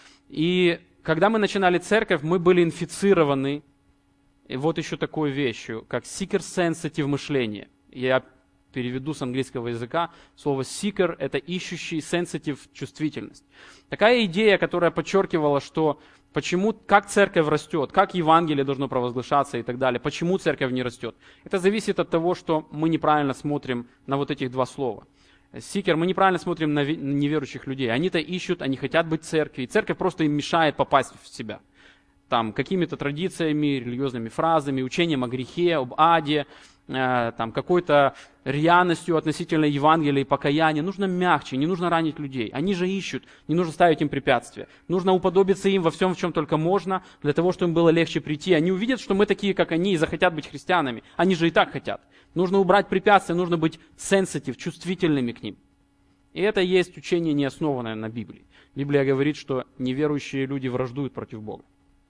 И когда мы начинали церковь, мы были инфицированы вот еще такой вещью, как seeker-sensitive мышление. Я переведу с английского языка. Слово seeker – это ищущий, sensitive – чувствительность. Такая идея, которая подчеркивала, что как церковь растет, как Евангелие должно провозглашаться и так далее, почему церковь не растет. Это зависит от того, что мы неправильно смотрим на вот этих два слова. Seeker, мы неправильно смотрим на неверующих людей. Они-то ищут, они хотят быть в церкви, и церковь просто им мешает попасть в себя. Там, какими-то традициями, религиозными фразами, учением о грехе, об аде, там, какой-то рьяностью относительно Евангелия и покаяния. Нужно мягче, не нужно ранить людей. Они же ищут, не нужно ставить им препятствия. Нужно уподобиться им во всем, в чем только можно, для того, чтобы им было легче прийти. Они увидят, что мы такие, как они, и захотят быть христианами. Они же и так хотят. Нужно убрать препятствия, нужно быть sensitive, чувствительными к ним. И это есть учение, не основанное на Библии. Библия говорит, что неверующие люди враждуют против Бога.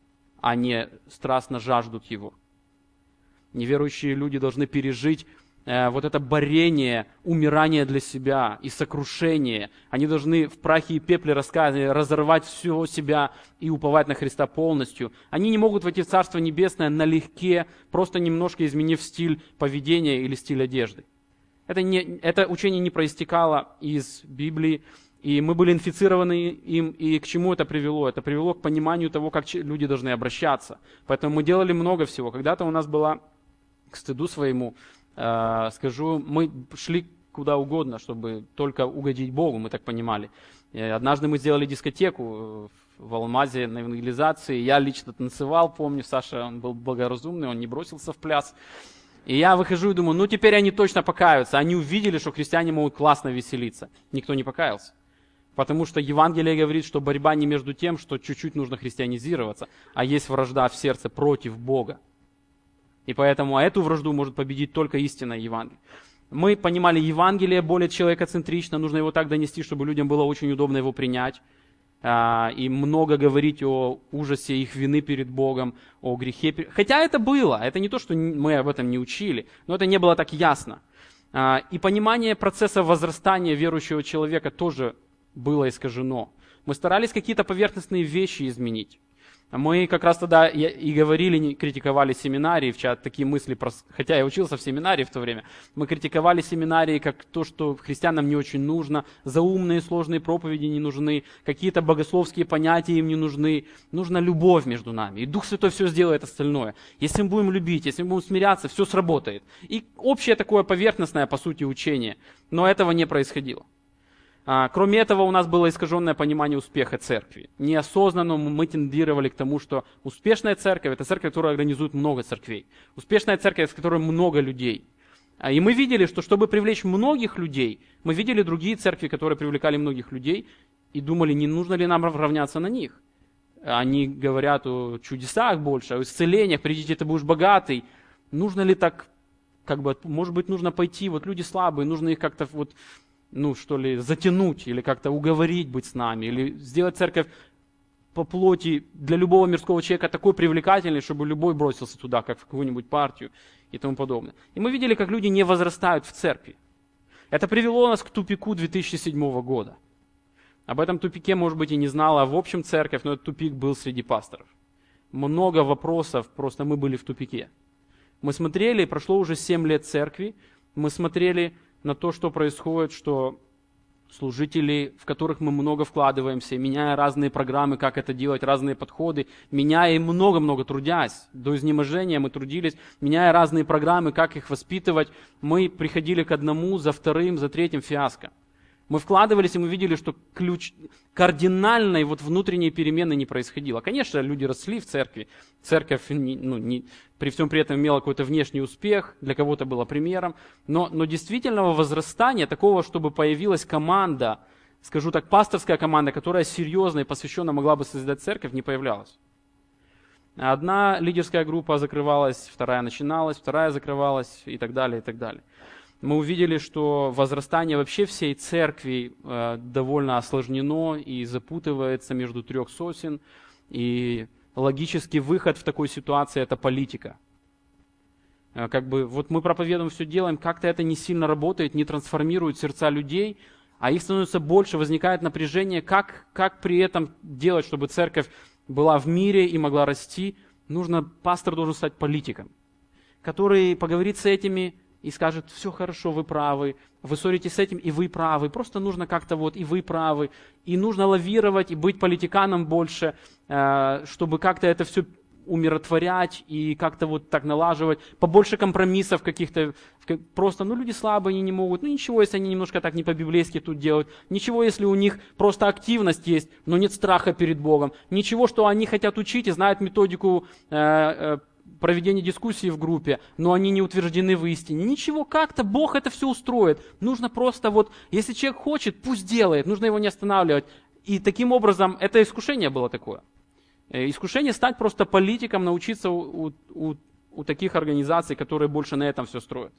Они страстно жаждут Его. Неверующие люди должны пережить вот это борение, умирание для себя и сокрушение. Они должны в прахе и пепле разорвать все себя и уповать на Христа полностью. Они не могут войти в Царство Небесное налегке, просто немножко изменив стиль поведения или стиль одежды. Это учение не проистекало из Библии. И мы были инфицированы им, и к чему это привело? Это привело к пониманию того, как люди должны обращаться. Поэтому мы делали много всего. Когда-то у нас была, к стыду своему, скажу, мы шли куда угодно, чтобы только угодить Богу, мы так понимали. И однажды мы сделали дискотеку в Алмазе на евангелизации. Я лично танцевал, помню, Саша, он был благоразумный, он не бросился в пляс. И я выхожу и думаю, теперь они точно покаются. Они увидели, что христиане могут классно веселиться. Никто не покаялся. Потому что Евангелие говорит, что борьба не между тем, что чуть-чуть нужно христианизироваться, а есть вражда в сердце против Бога. И поэтому эту вражду может победить только истинное Евангелие. Мы понимали Евангелие более человекоцентрично, нужно его так донести, чтобы людям было очень удобно его принять. И много говорить о ужасе их вины перед Богом, о грехе. Хотя это было, это не то, что мы об этом не учили, но это не было так ясно. И понимание процесса возрастания верующего человека тоже было искажено. Мы старались какие-то поверхностные вещи изменить. Мы как раз тогда и говорили, критиковали семинарии, в чат, такие мысли, хотя я учился в семинарии в то время, мы критиковали семинарии как то, что христианам не очень нужно, заумные сложные проповеди не нужны, какие-то богословские понятия им не нужны, нужна любовь между нами, и Дух Святой все сделает остальное. Если мы будем любить, если мы будем смиряться, все сработает. И общее такое поверхностное, по сути, учение, но этого не происходило. Кроме этого, у нас было искаженное понимание успеха церкви. Неосознанно мы тендировали к тому, что успешная церковь – это церковь, которая организует много церквей. Успешная церковь, в которой много людей. И мы видели, что чтобы привлечь многих людей, мы видели другие церкви, которые привлекали многих людей, и думали, не нужно ли нам равняться на них. Они говорят о чудесах больше, о исцелениях, придите, ты будешь богатый. Нужно ли так, может быть, нужно пойти, люди слабые, нужно их как-то затянуть или как-то уговорить быть с нами, или сделать церковь по плоти для любого мирского человека такой привлекательной, чтобы любой бросился туда, как в какую-нибудь партию и тому подобное. И мы видели, как люди не возрастают в церкви. Это привело нас к тупику 2007 года. Об этом тупике, может быть, и не знала в общем церковь, но этот тупик был среди пасторов. Много вопросов, просто мы были в тупике. Мы смотрели, прошло уже 7 лет церкви, мы смотрели на то, что происходит, что служители, в которых мы много вкладываемся, меняя разные программы, как это делать, разные подходы, меняя и много-много трудясь, до изнеможения мы трудились, меняя разные программы, как их воспитывать, мы приходили к одному, за вторым, за третьим фиаско. Мы вкладывались, и мы видели, что кардинальной внутренней перемены не происходило. Конечно, люди росли в церкви. Церковь при всем при этом имела какой-то внешний успех, для кого-то было примером. Но действительного возрастания, такого, чтобы появилась команда, скажу так, пасторская команда, которая серьезно и посвященно могла бы создать церковь, не появлялась. Одна лидерская группа закрывалась, вторая начиналась, вторая закрывалась и так далее, и так далее. Мы увидели, что возрастание вообще всей церкви довольно осложнено и запутывается между трех сосен. И логический выход в такой ситуации – это политика. Вот мы проповедуем, все делаем, как-то это не сильно работает, не трансформирует сердца людей, а их становится больше, возникает напряжение, как при этом делать, чтобы церковь была в мире и могла расти. Пастор должен стать политиком, который поговорит с этими и скажет: все хорошо, вы правы, вы ссоритесь с этим, и вы правы, просто нужно как-то и вы правы, и нужно лавировать, и быть политиканом больше, чтобы как-то это все умиротворять и как-то так налаживать, побольше компромиссов каких-то, просто, люди слабые, они не могут, ничего, если они немножко так не по-библейски тут делают, ничего, если у них просто активность есть, но нет страха перед Богом, ничего, что они хотят учить и знают методику проведения дискуссии в группе, но они не утверждены в истине. Ничего, как-то Бог это все устроит. Нужно просто если человек хочет, пусть делает, нужно его не останавливать. И таким образом, это искушение было такое. Искушение стать просто политиком, научиться у таких организаций, которые больше на этом все строят.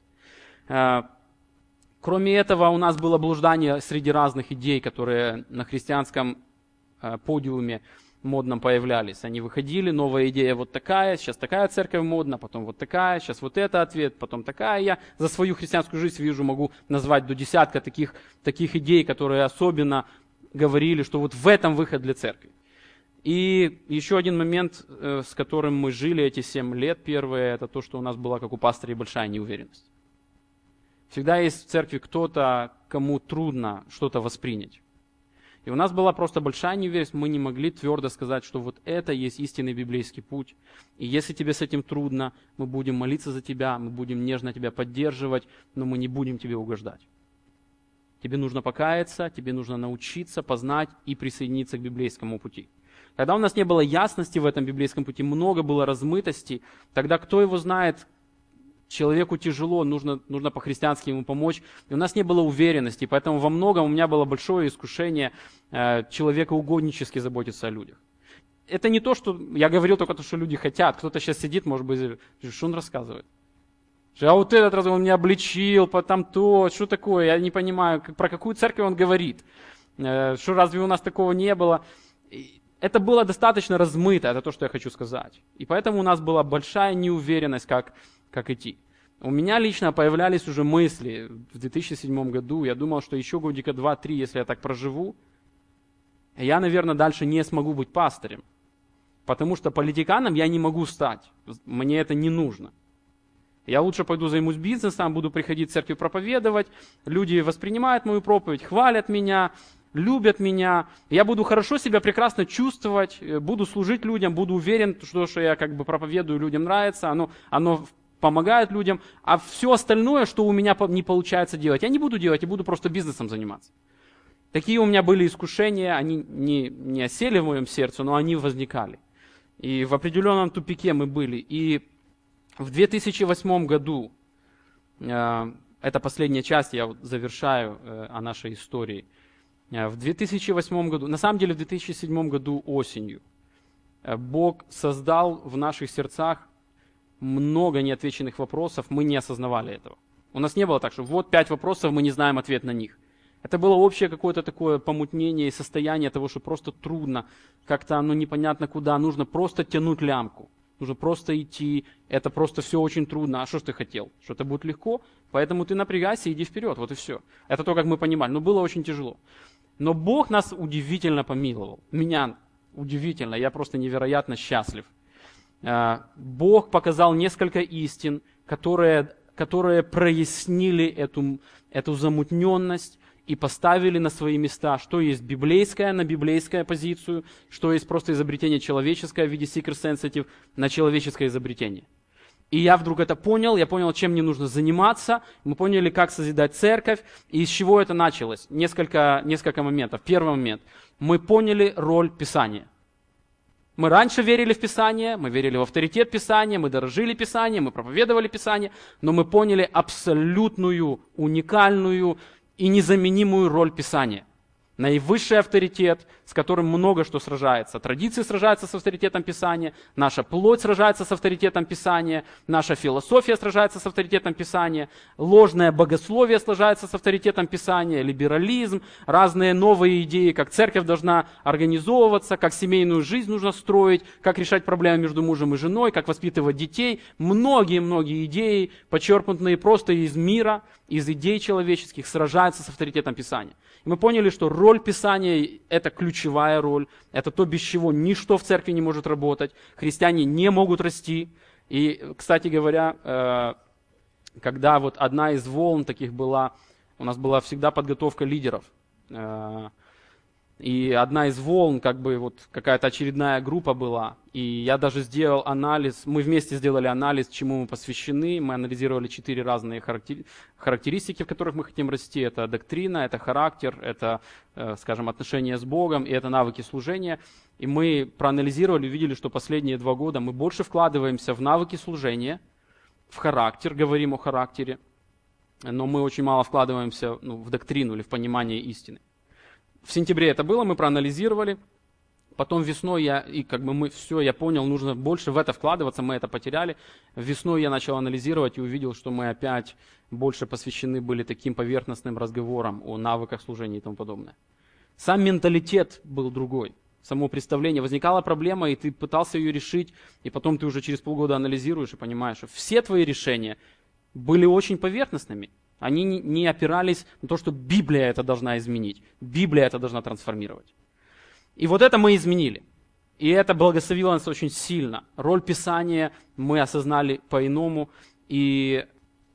Кроме этого, у нас было блуждание среди разных идей, которые на христианском подиуме модном появлялись. Они выходили, новая идея вот такая, сейчас такая церковь модна, потом вот такая, сейчас вот это ответ, потом такая. Я за свою христианскую жизнь вижу, могу назвать до десятка таких идей, которые особенно говорили, что в этом выход для церкви. И еще один момент, с которым мы жили эти 7 лет первые, это то, что у нас была, как у пастырей, большая неуверенность. Всегда есть в церкви кто-то, кому трудно что-то воспринять. И у нас была просто большая неуверенность, мы не могли твердо сказать, что это есть истинный библейский путь. И если тебе с этим трудно, мы будем молиться за тебя, мы будем нежно тебя поддерживать, но мы не будем тебе угождать. Тебе нужно покаяться, тебе нужно научиться, познать и присоединиться к библейскому пути. Когда у нас не было ясности в этом библейском пути, много было размытости, тогда кто его знает, человеку тяжело, нужно по-христиански ему помочь. И у нас не было уверенности, поэтому во многом у меня было большое искушение человекоугоднически заботиться о людях. Это не то, что я говорил только то, что люди хотят. Кто-то сейчас сидит, может быть, что он рассказывает? А вот этот раз он меня обличил, потом то, что такое, я не понимаю, про какую церковь он говорит. Что разве у нас такого не было? Это было достаточно размыто, это то, что я хочу сказать. И поэтому у нас была большая неуверенность, как идти. У меня лично появлялись уже мысли в 2007 году. Я думал, что еще годика 2-3, если я так проживу, я, наверное, дальше не смогу быть пастырем. Потому что политиканом я не могу стать. Мне это не нужно. Я лучше пойду займусь бизнесом, буду приходить в церковь проповедовать. Люди воспринимают мою проповедь, хвалят меня, любят меня. Я буду хорошо себя прекрасно чувствовать, буду служить людям, буду уверен, что я проповедую, людям нравится, оно помогает людям. А все остальное, что у меня не получается делать, я не буду делать, я буду просто бизнесом заниматься. Такие у меня были искушения, они не осели в моем сердце, но они возникали. И в определенном тупике мы были. И в 2008 году, это последняя часть, я завершаю о нашей истории. В 2008 году, на самом деле в 2007 году осенью, Бог создал в наших сердцах много неотвеченных вопросов, мы не осознавали этого. У нас не было так, что 5 вопросов, мы не знаем ответ на них. Это было общее какое-то такое помутнение и состояние того, что просто трудно, как-то оно непонятно куда, нужно просто тянуть лямку, нужно просто идти, это просто все очень трудно. А что ж ты хотел? Что это будет легко? Поэтому ты напрягайся, иди вперед, вот и все. Это то, как мы понимали, но было очень тяжело. Но Бог нас удивительно помиловал, меня удивительно, я просто невероятно счастлив. Бог показал несколько истин, которые прояснили эту замутненность и поставили на свои места, что есть библейское на библейскую позицию, что есть просто изобретение человеческое в виде seeker sensitive на человеческое изобретение. И я вдруг это понял, я понял, чем мне нужно заниматься, мы поняли, как созидать церковь, и из чего это началось. Несколько моментов. Первый момент. Мы поняли роль Писания. Мы раньше верили в Писание, мы верили в авторитет Писания, мы дорожили Писанием, мы проповедовали Писание, но мы поняли абсолютную, уникальную и незаменимую роль Писания. Наивысший авторитет, с которым много что сражается. Традиции сражаются с авторитетом Писания, наша плоть сражается с авторитетом Писания, наша философия сражается с авторитетом Писания, ложное богословие сражается с авторитетом Писания, либерализм, разные новые идеи, как церковь должна организовываться, как семейную жизнь нужно строить, как решать проблемы между мужем и женой, как воспитывать детей. Многие-многие идеи, почерпнутые просто из мира, из идей человеческих, сражаются с авторитетом Писания. И мы поняли, что роль Писания – это ключевая роль, это то, без чего ничто в церкви не может работать, христиане не могут расти. И, кстати говоря, когда вот одна из волн таких была, у нас была всегда подготовка лидеров, и одна из волн, как бы вот какая-то очередная группа была, и я даже сделал анализ, мы вместе сделали анализ, чему мы посвящены, мы анализировали 4 разные характеристики, в которых мы хотим расти. Это доктрина, это характер, это, скажем, отношения с Богом, и это навыки служения. И мы проанализировали, увидели, что последние 2 года мы больше вкладываемся в навыки служения, в характер, говорим о характере, но мы очень мало вкладываемся в доктрину или в понимание истины. В сентябре это было, мы проанализировали. Потом весной я понял, нужно больше в это вкладываться, мы это потеряли. Весной я начал анализировать и увидел, что мы опять больше посвящены были таким поверхностным разговорам о навыках служения и тому подобное. Сам менталитет был другой, само представление. Возникала проблема, и ты пытался ее решить, и потом ты уже через полгода анализируешь и понимаешь, что все твои решения были очень поверхностными. Они не опирались на то, что Библия это должна изменить, Библия это должна трансформировать. И вот это мы изменили. И это благословило нас очень сильно. Роль Писания мы осознали по-иному. И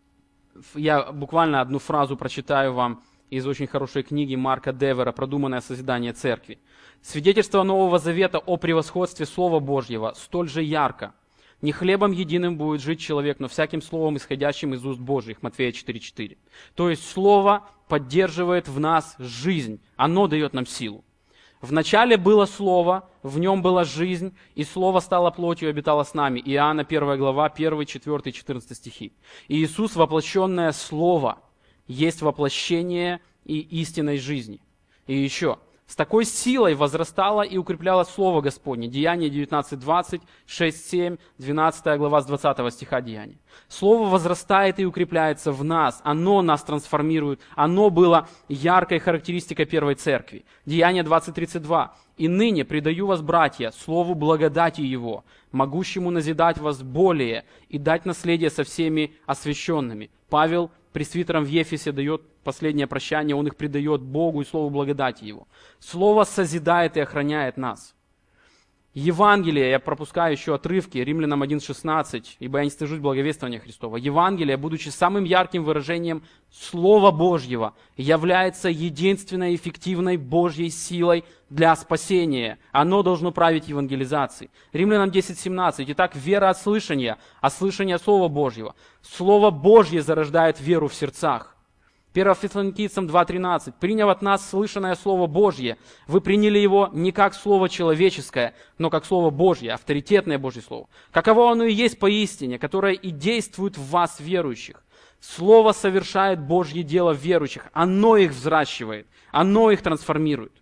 я буквально одну фразу прочитаю вам из очень хорошей книги Марка Девера «Продуманное созидание церкви». «Свидетельство Нового Завета о превосходстве Слова Божьего столь же ярко. Не хлебом единым будет жить человек, но всяким словом, исходящим из уст Божьих». Матфея 4:4. То есть Слово поддерживает в нас жизнь. Оно дает нам силу. «Вначале было Слово, в нем была жизнь, и Слово стало плотью и обитало с нами». Иоанна 1 глава, 1, 4, 14 стихи. И Иисус, воплощенное Слово, есть воплощение и истинной жизни. И еще. «С такой силой возрастало и укрепляло Слово Господне». Деяния 19:20, 6:7, 12 глава с 20 стиха Деяния. Слово возрастает и укрепляется в нас. Оно нас трансформирует. Оно было яркой характеристикой первой церкви. Деяния 20:32. «И ныне предаю вас, братья, слову благодати Его, могущему назидать вас более и дать наследие со всеми освященными». Павел пресвитерам в Ефесе дает последнее прощание, он их предает Богу и слову благодати Его. Слово созидает и охраняет нас. Евангелие, я пропускаю еще отрывки, Римлянам 1:16, «Ибо я не стыжусь благовествования Христова». Евангелие, будучи самым ярким выражением Слова Божьего, является единственной эффективной Божьей силой для спасения. Оно должно править евангелизацией. Римлянам 10:17, «Итак, вера от слышания, а слышание Слова Божьего. Слово Божье зарождает веру в сердцах». 1 Фессалоникийцам 2:13. «Приняв от нас слышанное Слово Божье, вы приняли его не как Слово человеческое, но как Слово Божье, авторитетное Божье Слово. Каково оно и есть поистине, которое и действует в вас, верующих. Слово совершает Божье дело в верующих, оно их взращивает, оно их трансформирует.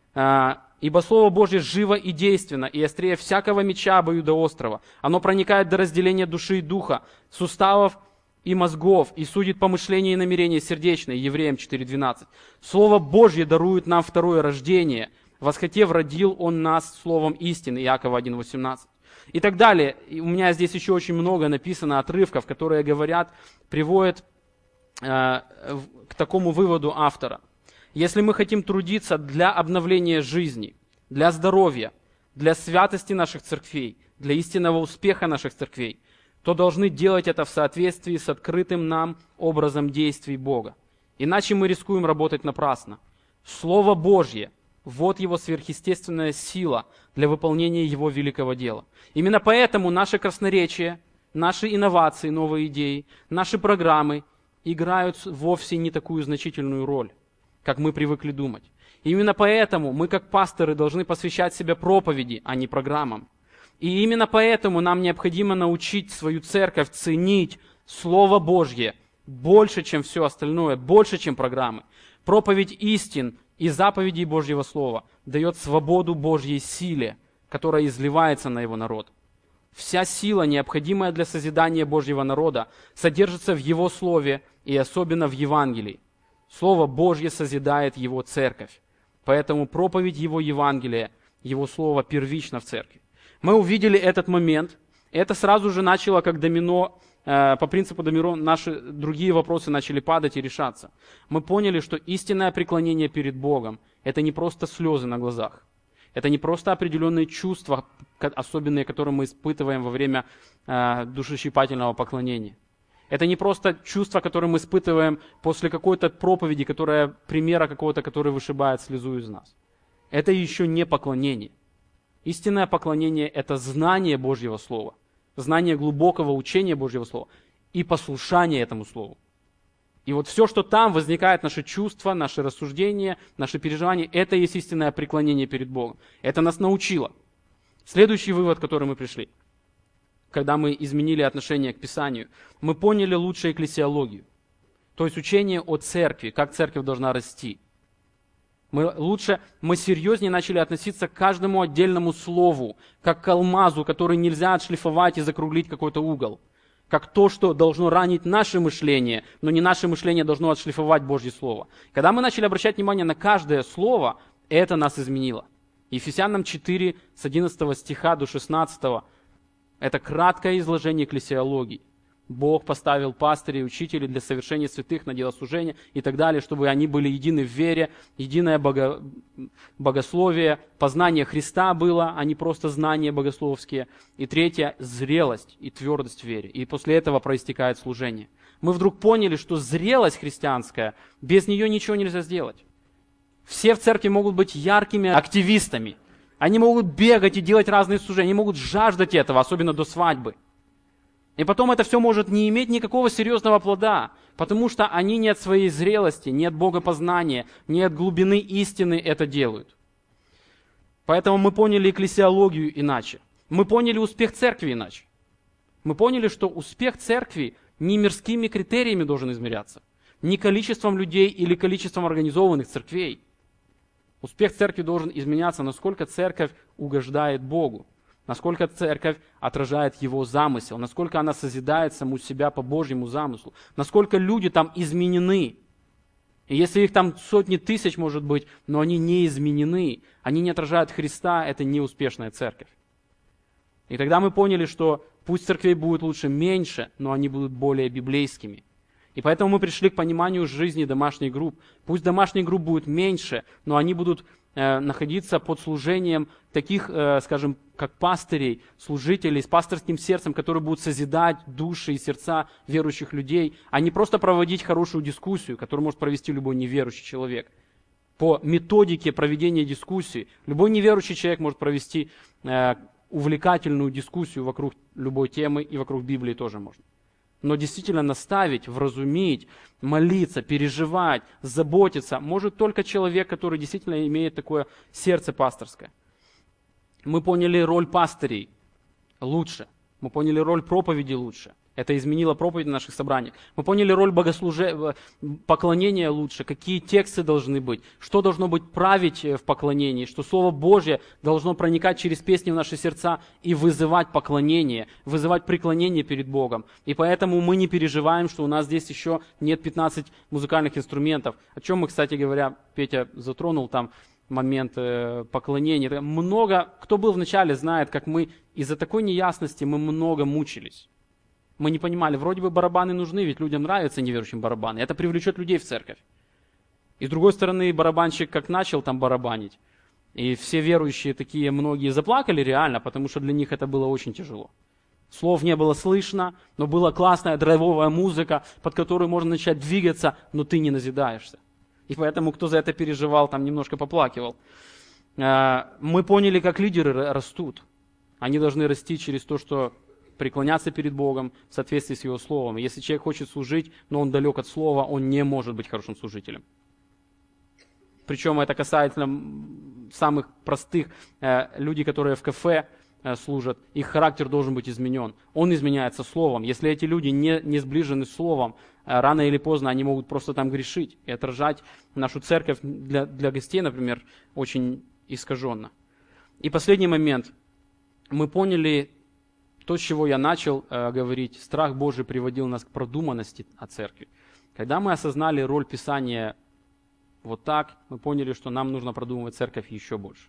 Ибо Слово Божье живо и действенно, и острее всякого меча обоюдоострого. Оно проникает до разделения души и духа, суставов и мозгов, и судит помышления и намерения сердечные». Евреям 4:12. «Слово Божье дарует нам второе рождение. Восхотев, родил Он нас словом истины». Иакова 1:18. И так далее. И у меня здесь еще очень много написано отрывков, которые говорят, приводят к такому выводу автора. Если мы хотим трудиться для обновления жизни, для здоровья, для святости наших церквей, для истинного успеха наших церквей, то должны делать это в соответствии с открытым нам образом действий Бога. Иначе мы рискуем работать напрасно. Слово Божье – вот Его сверхъестественная сила для выполнения Его великого дела. Именно поэтому наше красноречие, наши инновации, новые идеи, наши программы играют вовсе не такую значительную роль, как мы привыкли думать. Именно поэтому мы, как пасторы, должны посвящать себя проповеди, а не программам. И именно поэтому нам необходимо научить свою церковь ценить Слово Божье больше, чем все остальное, больше, чем программы. Проповедь истин и заповедей Божьего Слова дает свободу Божьей силе, которая изливается на Его народ. Вся сила, необходимая для созидания Божьего народа, содержится в Его Слове и особенно в Евангелии. Слово Божье созидает Его церковь. Поэтому проповедь Его Евангелия, Его Слово первично в церкви. Мы увидели этот момент. Это сразу же начало, как домино, по принципу домино, наши другие вопросы начали падать и решаться. Мы поняли, что истинное преклонение перед Богом – это не просто слезы на глазах. Это не просто определенные чувства, особенные, которые мы испытываем во время душещипательного поклонения. Это не просто чувства, которые мы испытываем после какой-то проповеди, примера какого-то, который вышибает слезу из нас. Это еще не поклонение. Истинное поклонение – это знание Божьего Слова, знание глубокого учения Божьего Слова и послушание этому Слову. И вот все, что там возникает, наши чувства, наши рассуждения, наши переживания, это и есть истинное преклонение перед Богом. Это нас научило. Следующий вывод, к которому мы пришли, когда мы изменили отношение к Писанию, мы поняли лучше экклесиологию, то есть учение о церкви, как церковь должна расти. Мы серьезнее начали относиться к каждому отдельному слову, как к алмазу, который нельзя отшлифовать и закруглить какой-то угол. Как то, что должно ранить наше мышление, но не наше мышление должно отшлифовать Божье Слово. Когда мы начали обращать внимание на каждое слово, это нас изменило. Ефесянам 4, с 11 стиха до 16, это краткое изложение экклесиологии. Бог поставил пастырей, учителей для совершения святых на дело служения и так далее, чтобы они были едины в вере, единое богословие, познание Христа было, а не просто знания богословские. И третье – зрелость и твердость в вере. И после этого проистекает служение. Мы вдруг поняли, что зрелость христианская, без нее ничего нельзя сделать. Все в церкви могут быть яркими активистами. Они могут бегать и делать разные служения, они могут жаждать этого, особенно до свадьбы. И потом это все может не иметь никакого серьезного плода, потому что они не от своей зрелости, не от богопознания, не от глубины истины это делают. Поэтому мы поняли экклесиологию иначе. Мы поняли успех церкви иначе. Мы поняли, что успех церкви не мирскими критериями должен измеряться, не количеством людей или количеством организованных церквей. Успех церкви должен изменяться, насколько церковь угождает Богу. Насколько церковь отражает Его замысел, насколько она созидает саму себя по Божьему замыслу, насколько люди там изменены. И если их там сотни тысяч, может быть, но они не изменены, они не отражают Христа, это неуспешная церковь. И тогда мы поняли, что пусть церквей будет лучше меньше, но они будут более библейскими. И поэтому мы пришли к пониманию жизни домашних групп. Пусть домашних групп будет меньше, но они будут находиться под служением таких, скажем, как пастырей, служителей с пасторским сердцем, которые будут созидать души и сердца верующих людей, а не просто проводить хорошую дискуссию, которую может провести любой неверующий человек. По методике проведения дискуссии любой неверующий человек может провести увлекательную дискуссию вокруг любой темы, и вокруг Библии тоже можно. Но действительно наставить, вразумить, молиться, переживать, заботиться может только человек, который действительно имеет такое сердце пасторское. Мы поняли роль пастырей лучше. Мы поняли роль проповеди лучше. Это изменило проповедь в наших собраниях. Мы поняли роль поклонения лучше, какие тексты должны быть, что должно быть править в поклонении, что Слово Божье должно проникать через песни в наши сердца и вызывать поклонение, вызывать преклонение перед Богом. И поэтому мы не переживаем, что у нас здесь еще нет 15 музыкальных инструментов. О чем мы, кстати говоря, Петя затронул там момент поклонения. Кто был в начале, знает, как мы из-за такой неясности мы много мучились. Мы не понимали, вроде бы барабаны нужны, ведь людям нравятся неверующим барабаны. Это привлечет людей в церковь. И с другой стороны, барабанщик как начал там барабанить, и все верующие такие, многие заплакали реально, потому что для них это было очень тяжело. Слов не было слышно, но была классная драйвовая музыка, под которую можно начать двигаться, но ты не назидаешься. И поэтому, кто за это переживал, там немножко поплакивал. Мы поняли, как лидеры растут. Они должны расти через то, что преклоняться перед Богом в соответствии с Его Словом. Если человек хочет служить, но он далек от Слова, он не может быть хорошим служителем. Причем это касается самых простых людей, которые в кафе служат, их характер должен быть изменен. Он изменяется Словом. Если эти люди не сближены с Словом, рано или поздно они могут просто там грешить и отражать нашу церковь для гостей, например, очень искаженно. И последний момент. Мы поняли то, с чего я начал говорить. Страх Божий приводил нас к продуманности о церкви. Когда мы осознали роль Писания вот так, мы поняли, что нам нужно продумывать церковь еще больше.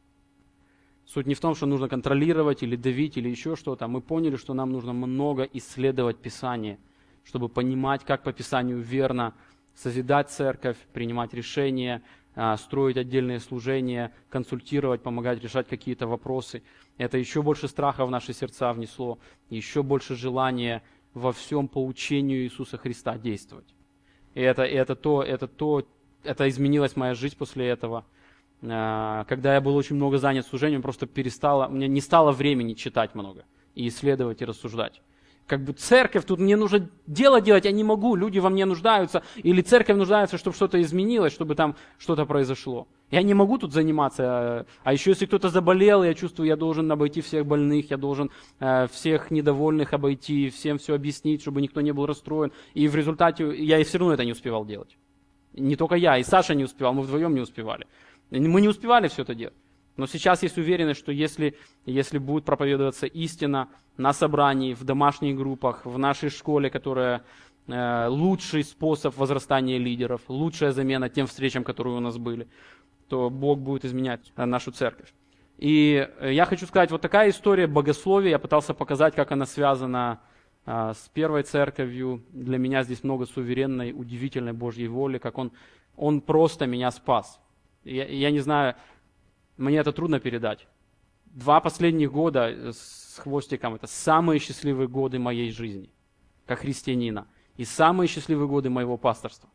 Суть не в том, что нужно контролировать или давить или еще что-то. Мы поняли, что нам нужно много исследовать Писание, чтобы понимать, как по Писанию верно созидать церковь, принимать решения, строить отдельные служения, консультировать, помогать решать какие-то вопросы. Это еще больше страха в наши сердца внесло, еще больше желания во всем по учению Иисуса Христа действовать. И это изменилась моя жизнь после этого. Когда я был очень много занят служением, у меня не стало времени читать много, и исследовать, и рассуждать. Как бы церковь, тут мне нужно дело делать, я не могу, люди во мне нуждаются, или церковь нуждается, чтобы что-то изменилось, чтобы там что-то произошло. Я не могу тут заниматься, а еще если кто-то заболел, я чувствую, я должен обойти всех больных, я должен всех недовольных обойти, всем все объяснить, чтобы никто не был расстроен. И в результате я и все равно это не успевал делать. Не только я, и Саша не успевал, мы вдвоем не успевали. Мы не успевали все это делать. Но сейчас есть уверенность, что если будет проповедоваться истина на собрании, в домашних группах, в нашей школе, которая лучший способ возрастания лидеров, лучшая замена тем встречам, которые у нас были, то Бог будет изменять нашу церковь. И я хочу сказать, вот такая история богословия, я пытался показать, как она связана с первой церковью. Для меня здесь много суверенной, удивительной Божьей воли, как Он просто меня спас. Я не знаю, мне это трудно передать. 2 последних года с хвостиком – это самые счастливые годы моей жизни, как христианина, и самые счастливые годы моего пасторства.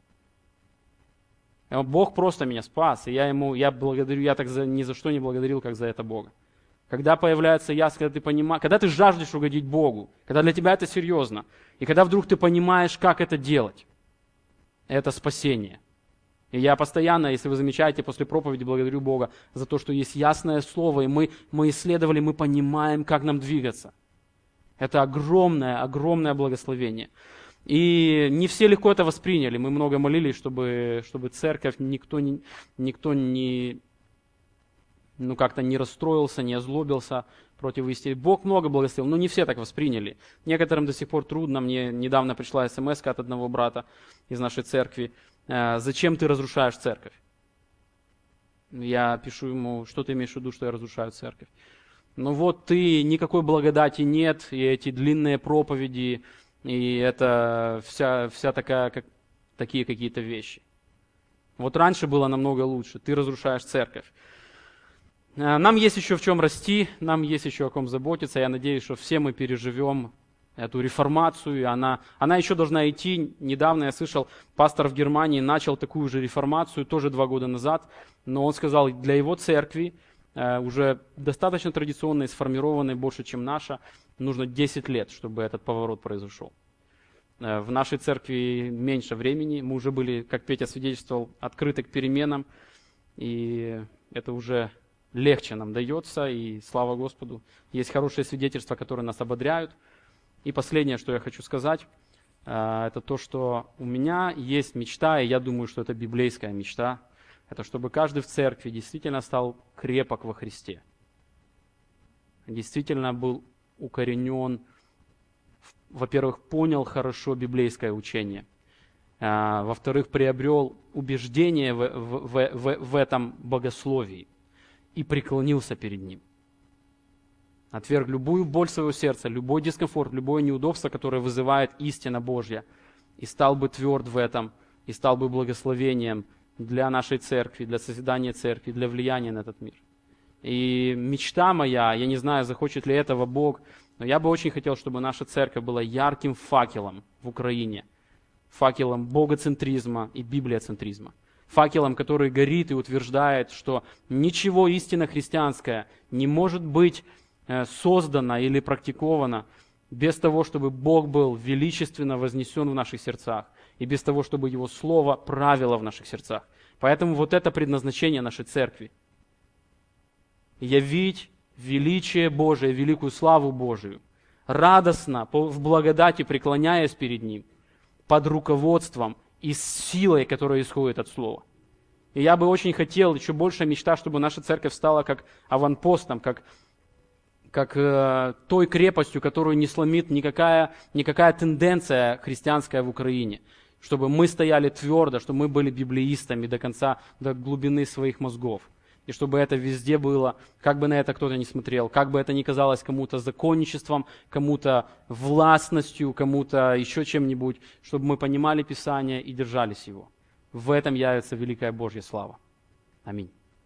Бог просто меня спас, и я благодарю, я так ни за что не благодарил, как за это Бога. Когда появляется ясность, когда ты понимаешь, когда ты жаждешь угодить Богу, когда для тебя это серьезно, и когда вдруг ты понимаешь, как это делать, это спасение. И я постоянно, если вы замечаете, после проповеди благодарю Бога за то, что есть ясное слово, и мы исследовали, мы понимаем, как нам двигаться. Это огромное, огромное благословение. И не все легко это восприняли. Мы много молились, чтобы церковь, никто как-то не расстроился, не озлобился против истины. Бог много благословил, но не все так восприняли. Некоторым до сих пор трудно. Мне недавно пришла смс от одного брата из нашей церкви. Зачем ты разрушаешь церковь? Я пишу ему, что ты имеешь в виду, что я разрушаю церковь? Ну вот никакой благодати нет, и эти длинные проповеди, и это вся такая, как такие какие-то вещи. Вот раньше было намного лучше, ты разрушаешь церковь. Нам есть еще в чем расти, нам есть еще о ком заботиться. Я надеюсь, что все мы переживем эту реформацию, и она еще должна идти. Недавно я слышал, пастор в Германии начал такую же реформацию, тоже 2 года назад, но он сказал, для его церкви, уже достаточно традиционной, сформированной, больше, чем наша, нужно 10 лет, чтобы этот поворот произошел. В нашей церкви меньше времени, мы уже были, как Петя свидетельствовал, открыты к переменам, и это уже легче нам дается, и слава Господу, есть хорошие свидетельства, которые нас ободряют. И последнее, что я хочу сказать, это то, что у меня есть мечта, и я думаю, что это библейская мечта, это чтобы каждый в церкви действительно стал крепок во Христе, действительно был укоренен, во-первых, понял хорошо библейское учение, во-вторых, приобрел убеждение в этом богословии и преклонился перед ним. Отверг любую боль своего сердца, любой дискомфорт, любое неудобство, которое вызывает истина Божья, и стал бы тверд в этом, и стал бы благословением для нашей церкви, для созидания церкви, для влияния на этот мир. И мечта моя, я не знаю, захочет ли этого Бог, но я бы очень хотел, чтобы наша церковь была ярким факелом в Украине, факелом богоцентризма и библиоцентризма. Факелом, который горит и утверждает, что ничего истинно христианское не может быть создано или практиковано без того, чтобы Бог был величественно вознесен в наших сердцах, и без того, чтобы Его Слово правило в наших сердцах. Поэтому вот это предназначение нашей церкви. Явить величие Божие, великую славу Божию, радостно, в благодати преклоняясь перед Ним, под руководством и с силой, которая исходит от Слова. И я бы очень хотел, еще больше мечта, чтобы наша церковь стала как аванпостом, как той крепостью, которую не сломит никакая тенденция христианская в Украине. Чтобы мы стояли твердо, чтобы мы были библеистами до конца, до глубины своих мозгов. И чтобы это везде было, как бы на это кто-то ни смотрел, как бы это ни казалось кому-то законничеством, кому-то властностью, кому-то еще чем-нибудь, чтобы мы понимали Писание и держались его. В этом явится великая Божья слава. Аминь.